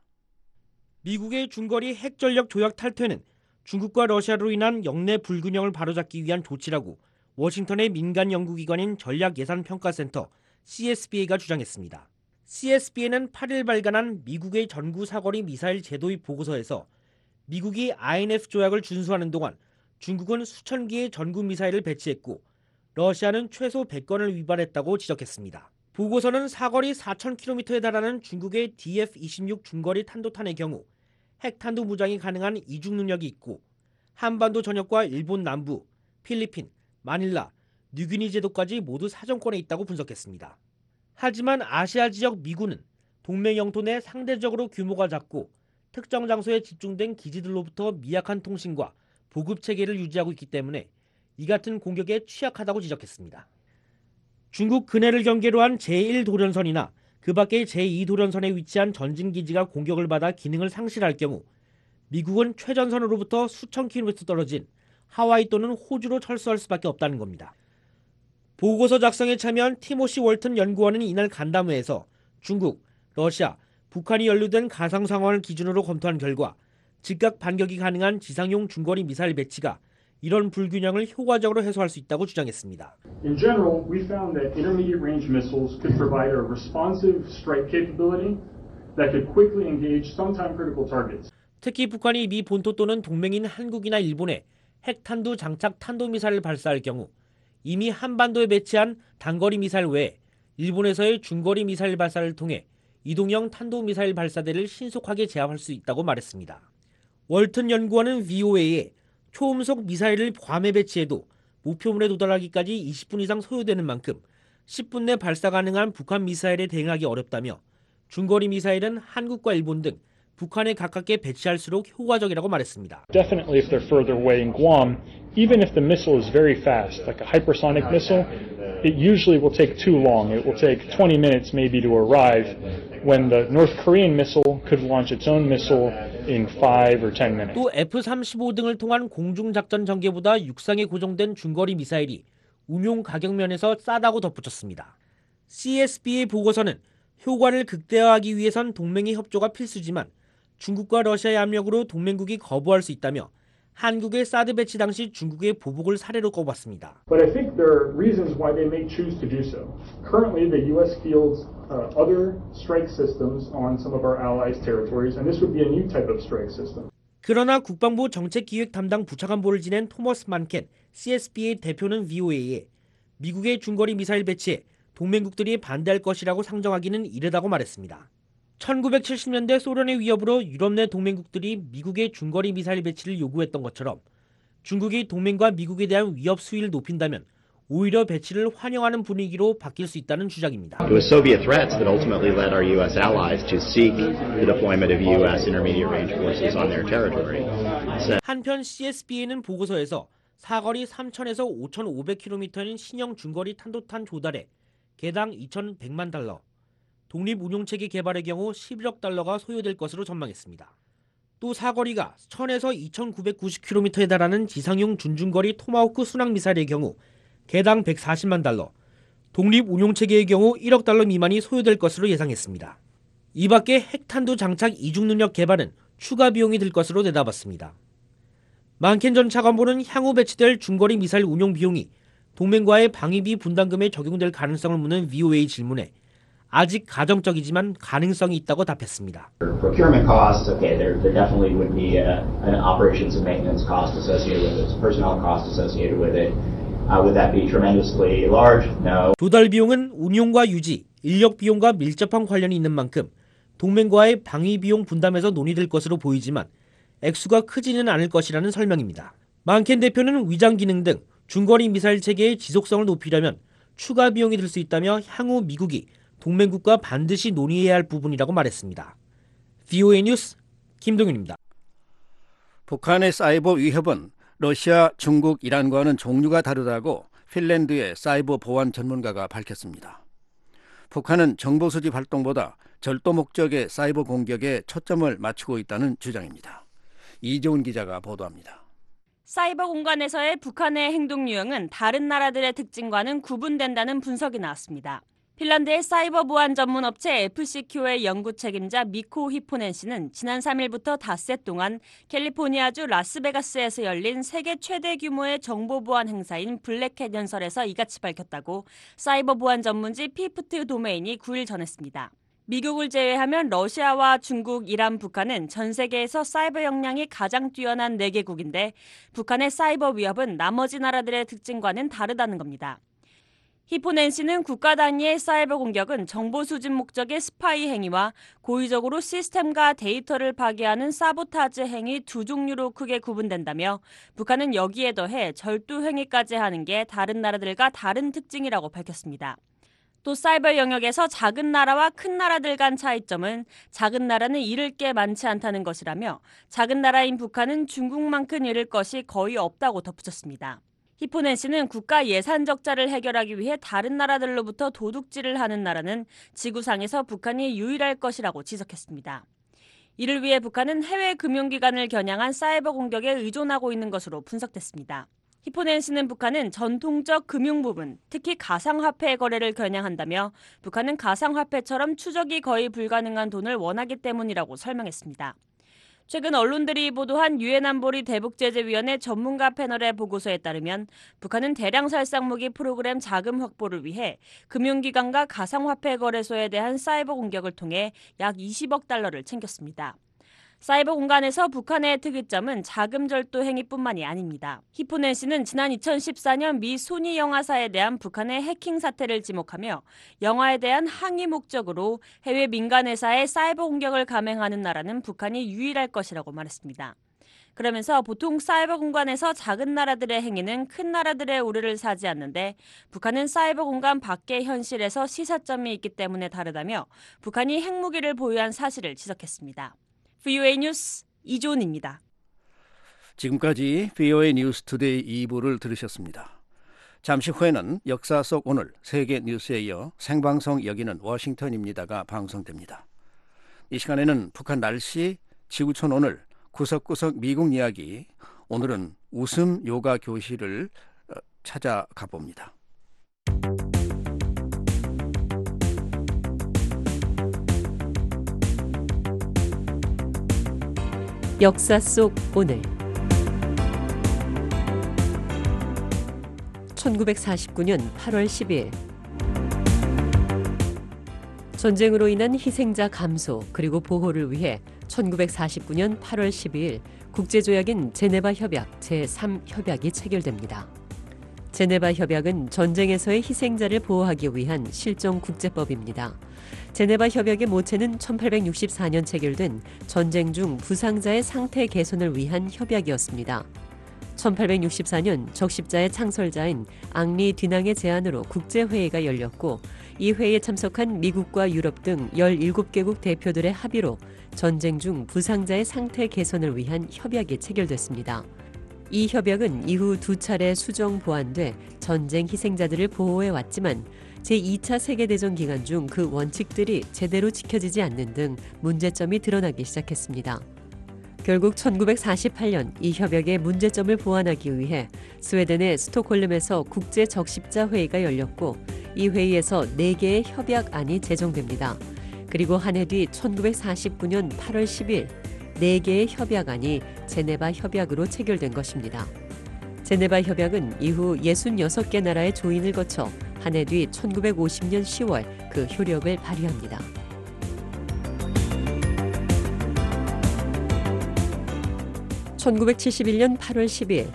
미국의 중거리 핵전력 조약 탈퇴는 중국과 러시아로 인한 영내 불균형을 바로잡기 위한 조치라고 워싱턴의 민간 연구기관인 전략예산평가센터 CSBA가 주장했습니다. CSBA는 8일 발간한 미국의 전구 사거리 미사일 제도입 보고서에서 미국이 INF 조약을 준수하는 동안 중국은 수천 개의 전구 미사일을 배치했고 러시아는 최소 100건을 위반했다고 지적했습니다. 보고서는 사거리 4,000km에 달하는 중국의 DF-26 중거리 탄도탄의 경우 핵탄두 무장이 가능한 이중 능력이 있고 한반도 전역과 일본 남부, 필리핀, 마닐라, 뉴기니 제도까지 모두 사정권에 있다고 분석했습니다. 하지만 아시아 지역 미군은 동맹 영토 내 상대적으로 규모가 작고 특정 장소에 집중된 기지들로부터 미약한 통신과 보급 체계를 유지하고 있기 때문에 이 같은 공격에 취약하다고 지적했습니다. 중국 근해를 경계로 한 제1도련선이나 그 밖의 제2도련선에 위치한 전진기지가 공격을 받아 기능을 상실할 경우 미국은 최전선으로부터 수천 킬로미터 떨어진 하와이 또는 호주로 철수할 수밖에 없다는 겁니다. 보고서 작성에 참여한 티모시 월튼 연구원은 이날 간담회에서 중국, 러시아, 북한이 연루된 가상 상황을 기준으로 검토한 결과 즉각 반격이 가능한 지상용 중거리 미사일 배치가 이런 불균형을 효과적으로 해소할 수 있다고 주장했습니다. In general, we found that intermediate range missiles could provide a responsive strike capability that could quickly engage sometime critical targets. 특히 북한이 미 본토 또는 동맹인 한국이나 일본에 핵탄두 장착 탄도미사일을 발사할 경우 이미 한반도에 배치한 단거리 미사일 외에 일본에서의 중거리 미사일 발사를 통해 이동형 탄도미사일 발사대를 신속하게 제압할 수 있다고 말했습니다. 월튼 연구원은 VOA에 초음속 미사일을 괌에 배치해도 목표물에 도달하기까지 20분 이상 소요되는 만큼 10분 내 발사 가능한 북한 미사일에 대응하기 어렵다며 중거리 미사일은 한국과 일본 등 북한에 가깝게 배치할수록 효과적이라고 말했습니다. Definitely if they're further away in Guam, even if the missile is very fast, like a hypersonic missile, it usually will take too long. It will take 20 minutes maybe to arrive when the North Korean missile could launch its own missile in 5 or 10 minutes. 또 F-35 등을 통한 공중작전 전개보다 육상에 고정된 중거리 미사일이 운용 가격 면에서 싸다고 덧붙였습니다. CSB의 보고서는 효과를 극대화하기 위해선 동맹의 협조가 필수지만 중국과 러시아의 압력으로 동맹국이 거부할 수 있다며 한국의 사드 배치 당시 중국의 보복을 사례로 꼽았습니다. But I think there are reasons why they may choose to do so. Currently, the U.S. fields other strike systems on some of our allies' territories, and this would be a new type of strike system. 그러나 국방부 정책기획 담당 부차관보를 지낸 토머스 만켄 CSB의 대표는 VOA에 미국의 중거리 미사일 배치에 동맹국들이 반대할 것이라고 상정하기는 이르다고 말했습니다. 1970년대 소련의 위협으로 유럽 내 동맹국들이 미국의 중거리 미사일 배치를 요구했던 것처럼 중국이 동맹과 미국에 대한 위협 수위를 높인다면 오히려 배치를 환영하는 분위기로 바뀔 수 있다는 주장입니다. It was Soviet threats that ultimately led our U.S. allies to seek the deployment of U.S. intermediate range forces on their territory. 한편 CSBA는 보고서에서 사거리 3,000에서 5,500km인 신형 중거리 탄도탄 조달에 개당 2,100만 달러, 독립운용체계 개발의 경우 11억 달러가 소요될 것으로 전망했습니다. 또 사거리가 1,000에서 2,990km에 달하는 지상용 준중거리 토마호크 순항미사일의 경우 개당 140만 달러, 독립운용체계의 경우 1억 달러 미만이 소요될 것으로 예상했습니다. 이 밖에 핵탄두 장착 이중 능력 개발은 추가 비용이 들 것으로 내다봤습니다. 만켄 전 차관보는 향후 배치될 중거리 미사일 운용 비용이 동맹과의 방위비 분담금에 적용될 가능성을 묻는 VOA 질문에 아직 가정적이지만 가능성이 있다고 답했습니다. Procurement costs, okay, there definitely would be an operations and maintenance cost associated with it, personnel cost associated with it. Would that be tremendously large? No. 조달 비용은 운용과 유지, 인력 비용과 밀접한 관련이 있는 만큼 동맹과의 방위 비용 분담에서 논의될 것으로 보이지만 액수가 크지는 않을 것이라는 설명입니다. 만켄 대표는 위장 기능 등 중거리 미사일 체계의 지속성을 높이려면 추가 비용이 들 수 있다며 향후 미국이 동맹국과 반드시 논의해야 할 부분이라고 말했습니다. VOA 뉴스 김동윤입니다. 북한의 사이버 위협은 러시아, 중국, 이란과는 종류가 다르다고 핀란드의 사이버 보안 전문가가 밝혔습니다. 북한은 정보 수집 활동보다 절도 목적의 사이버 공격에 초점을 맞추고 있다는 주장입니다. 이재훈 기자가 보도합니다. 사이버 공간에서의 북한의 행동 유형은 다른 나라들의 특징과는 구분된다는 분석이 나왔습니다. 핀란드의 사이버 보안 전문 업체 FCQ의 연구 책임자 미코 히포넨 씨는 지난 3일부터 닷새 동안 캘리포니아주 라스베가스에서 열린 세계 최대 규모의 정보 보안 행사인 블랙캣 연설에서 이같이 밝혔다고 사이버 보안 전문지 피프트 도메인이 9일 전했습니다. 미국을 제외하면 러시아와 중국, 이란, 북한은 전 세계에서 사이버 역량이 가장 뛰어난 4개국인데 북한의 사이버 위협은 나머지 나라들의 특징과는 다르다는 겁니다. 히포넨 씨는 국가 단위의 사이버 공격은 정보 수집 목적의 스파이 행위와 고의적으로 시스템과 데이터를 파괴하는 사보타즈 행위 두 종류로 크게 구분된다며 북한은 여기에 더해 절도 행위까지 하는 게 다른 나라들과 다른 특징이라고 밝혔습니다. 또 사이버 영역에서 작은 나라와 큰 나라들 간 차이점은 작은 나라는 잃을 게 많지 않다는 것이라며 작은 나라인 북한은 중국만큼 잃을 것이 거의 없다고 덧붙였습니다. 히포넨 씨는 국가 예산 적자를 해결하기 위해 다른 나라들로부터 도둑질을 하는 나라는 지구상에서 북한이 유일할 것이라고 지적했습니다. 이를 위해 북한은 해외 금융기관을 겨냥한 사이버 공격에 의존하고 있는 것으로 분석됐습니다. 히포넨 씨는 북한은 전통적 금융 부분, 특히 가상화폐 거래를 겨냥한다며 북한은 가상화폐처럼 추적이 거의 불가능한 돈을 원하기 때문이라고 설명했습니다. 최근 언론들이 보도한 유엔 안보리 대북제재위원회 전문가 패널의 보고서에 따르면 북한은 대량 살상 무기 프로그램 자금 확보를 위해 금융기관과 가상화폐 거래소에 대한 사이버 공격을 통해 약 20억 달러를 챙겼습니다. 사이버 공간에서 북한의 특이점은 자금 절도 행위뿐만이 아닙니다. 히포넨 씨는 지난 2014년 미 소니 영화사에 대한 북한의 해킹 사태를 지목하며 영화에 대한 항의 목적으로 해외 민간 회사에 사이버 공격을 감행하는 나라는 북한이 유일할 것이라고 말했습니다. 그러면서 보통 사이버 공간에서 작은 나라들의 행위는 큰 나라들의 우려를 사지 않는데 북한은 사이버 공간 밖의 현실에서 시사점이 있기 때문에 다르다며 북한이 핵무기를 보유한 사실을 지적했습니다. VOA 뉴스 이조은입니다. 지금까지 VOA 뉴스 투데이 2부를 들으셨습니다. 잠시 후에는 역사 속 오늘 세계 뉴스에 이어 생방송 여기는 워싱턴입니다가 방송됩니다. 이 시간에는 북한 날씨, 지구촌 오늘, 구석구석 미국 이야기, 오늘은 웃음 요가 교실을 찾아가 봅니다. 역사 속 오늘 1949년 8월 12일 전쟁으로 인한 희생자 감소 그리고 보호를 위해 1949년 8월 12일 국제조약인 제네바 협약 제3협약이 체결됩니다. 제네바 협약은 전쟁에서의 희생자를 보호하기 위한 실정 국제법입니다. 제네바 협약의 모체는 1864년 체결된 전쟁 중 부상자의 상태 개선을 위한 협약이었습니다. 1864년 적십자의 창설자인 앙리 뒤낭의 제안으로 국제회의가 열렸고 이 회의에 참석한 미국과 유럽 등 17개국 대표들의 합의로 전쟁 중 부상자의 상태 개선을 위한 협약이 체결됐습니다. 이 협약은 이후 2차례 수정 보완돼 전쟁 희생자들을 보호해왔지만 제2차 세계대전 기간 중 그 원칙들이 제대로 지켜지지 않는 등 문제점이 드러나기 시작했습니다. 결국 1948년 이 협약의 문제점을 보완하기 위해 스웨덴의 스톡홀름에서 국제적십자 회의가 열렸고 이 회의에서 4개의 협약안이 제정됩니다. 그리고 한 해 뒤 1949년 8월 10일 4개의 협약안이 제네바 협약으로 체결된 것입니다. 제네바 협약은 이후 66개 나라의 조인을 거쳐 한 해 뒤 1950년 10월 그 효력을 발휘합니다. (1971년 8월 10일)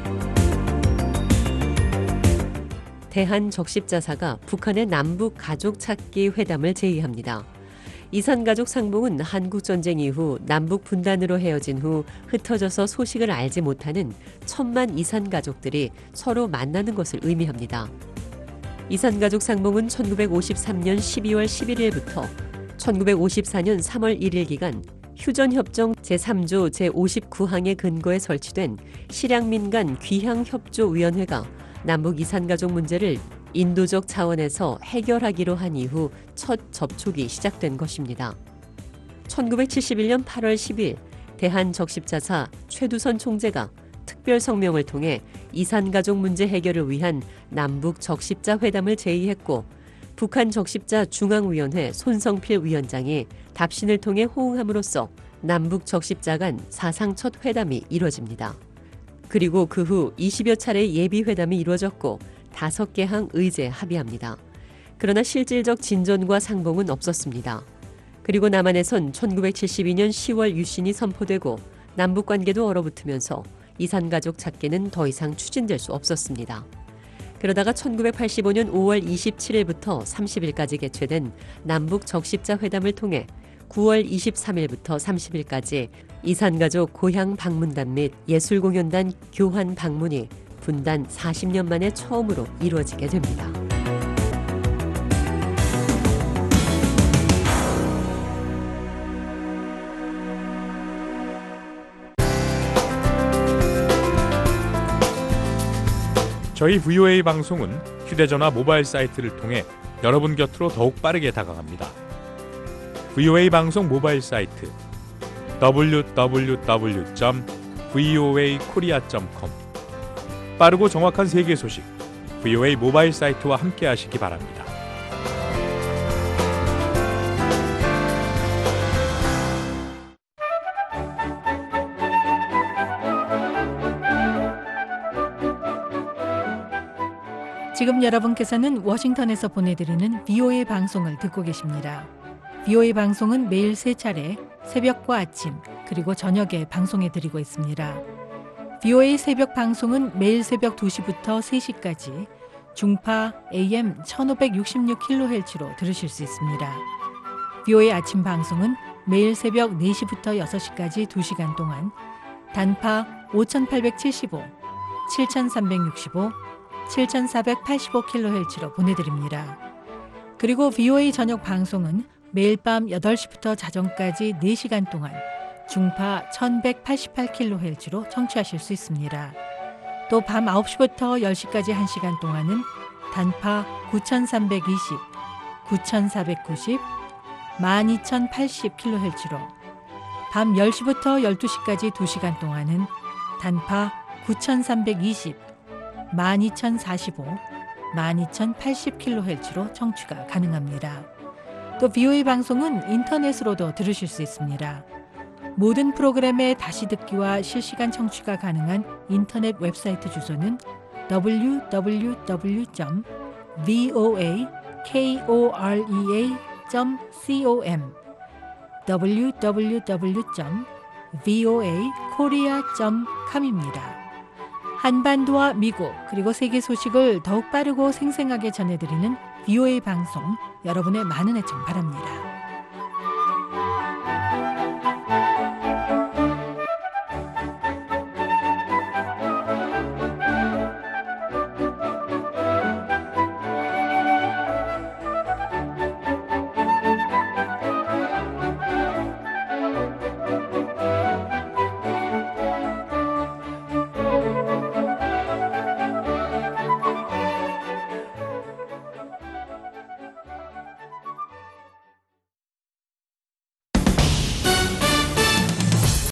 대한적십자사가 북한의 남북 가족 찾기 회담을 제의합니다. 이산가족 상봉은 한국전쟁 이후 남북 분단으로 헤어진 후 흩어져서 소식을 알지 못하는 1000만 이산가족들이 서로 만나는 것을 의미합니다. 이산가족 상봉은 1953년 12월 11일부터 1954년 3월 1일 기간 휴전협정 제3조 제59항의 근거에 설치된 실향민 간 귀향협조위원회가 남북 이산가족 문제를 인도적 차원에서 해결하기로 한 이후 첫 접촉이 시작된 것입니다. 1971년 8월 10일 대한적십자사 최두선 총재가 특별 성명을 통해 이산가족 문제 해결을 위한 남북 적십자 회담을 제의했고 북한 적십자 중앙위원회 손성필 위원장이 답신을 통해 호응함으로써 남북 적십자 간 사상 첫 회담이 이루어집니다. 그리고 그 후 20여 차례 예비 회담이 이루어졌고 5개 항 의제에 합의합니다. 그러나 실질적 진전과 상봉은 없었습니다. 그리고 남한에선 1972년 10월 유신이 선포되고 남북관계도 얼어붙으면서 이산가족 찾기는 더 이상 추진될 수 없었습니다. 그러다가 1985년 5월 27일부터 30일까지 개최된 남북 적십자 회담을 통해 9월 23일부터 30일까지 이산가족 고향 방문단 및 예술공연단 교환 방문이 분단 40년 만에 처음으로 이루어지게 됩니다. 저희 VOA 방송은 휴대전화 모바일 사이트를 통해 여러분 곁으로 더욱 빠르게 다가갑니다. VOA 방송 모바일 사이트 www.voakorea.com 빠르고 정확한 세계 소식 VOA 모바일 사이트와 함께 하시기 바랍니다. 지금 여러분께서는 워싱턴에서 보내드리는 VOA 방송을 듣고 계십니다. VOA 방송은 매일 3차례 새벽과 아침 그리고 저녁에 방송해드리고 있습니다. VOA 새벽 방송은 매일 새벽 2시부터 3시까지 중파 AM 1566kHz로 들으실 수 있습니다. VOA 아침 방송은 매일 새벽 4시부터 6시까지 2시간 동안 단파 5875, 7365, 7485kHz로 보내드립니다. 그리고 VOA 저녁 방송은 매일 밤 8시부터 자정까지 4시간 동안 중파 1188kHz로 청취하실 수 있습니다. 또 밤 9시부터 10시까지 1시간 동안은 단파 9320, 9490, 12080kHz로 밤 10시부터 12시까지 2시간 동안은 단파 9320, 12045, 12080kHz로 청취가 가능합니다. 또 VOA 방송은 인터넷으로도 들으실 수 있습니다. 모든 프로그램의 다시 듣기와 실시간 청취가 가능한 인터넷 웹사이트 주소는 www.voakorea.com www.voakorea.com입니다. 한반도와 미국 그리고 세계 소식을 더욱 빠르고 생생하게 전해드리는 VOA 방송 여러분의 많은 애청 바랍니다.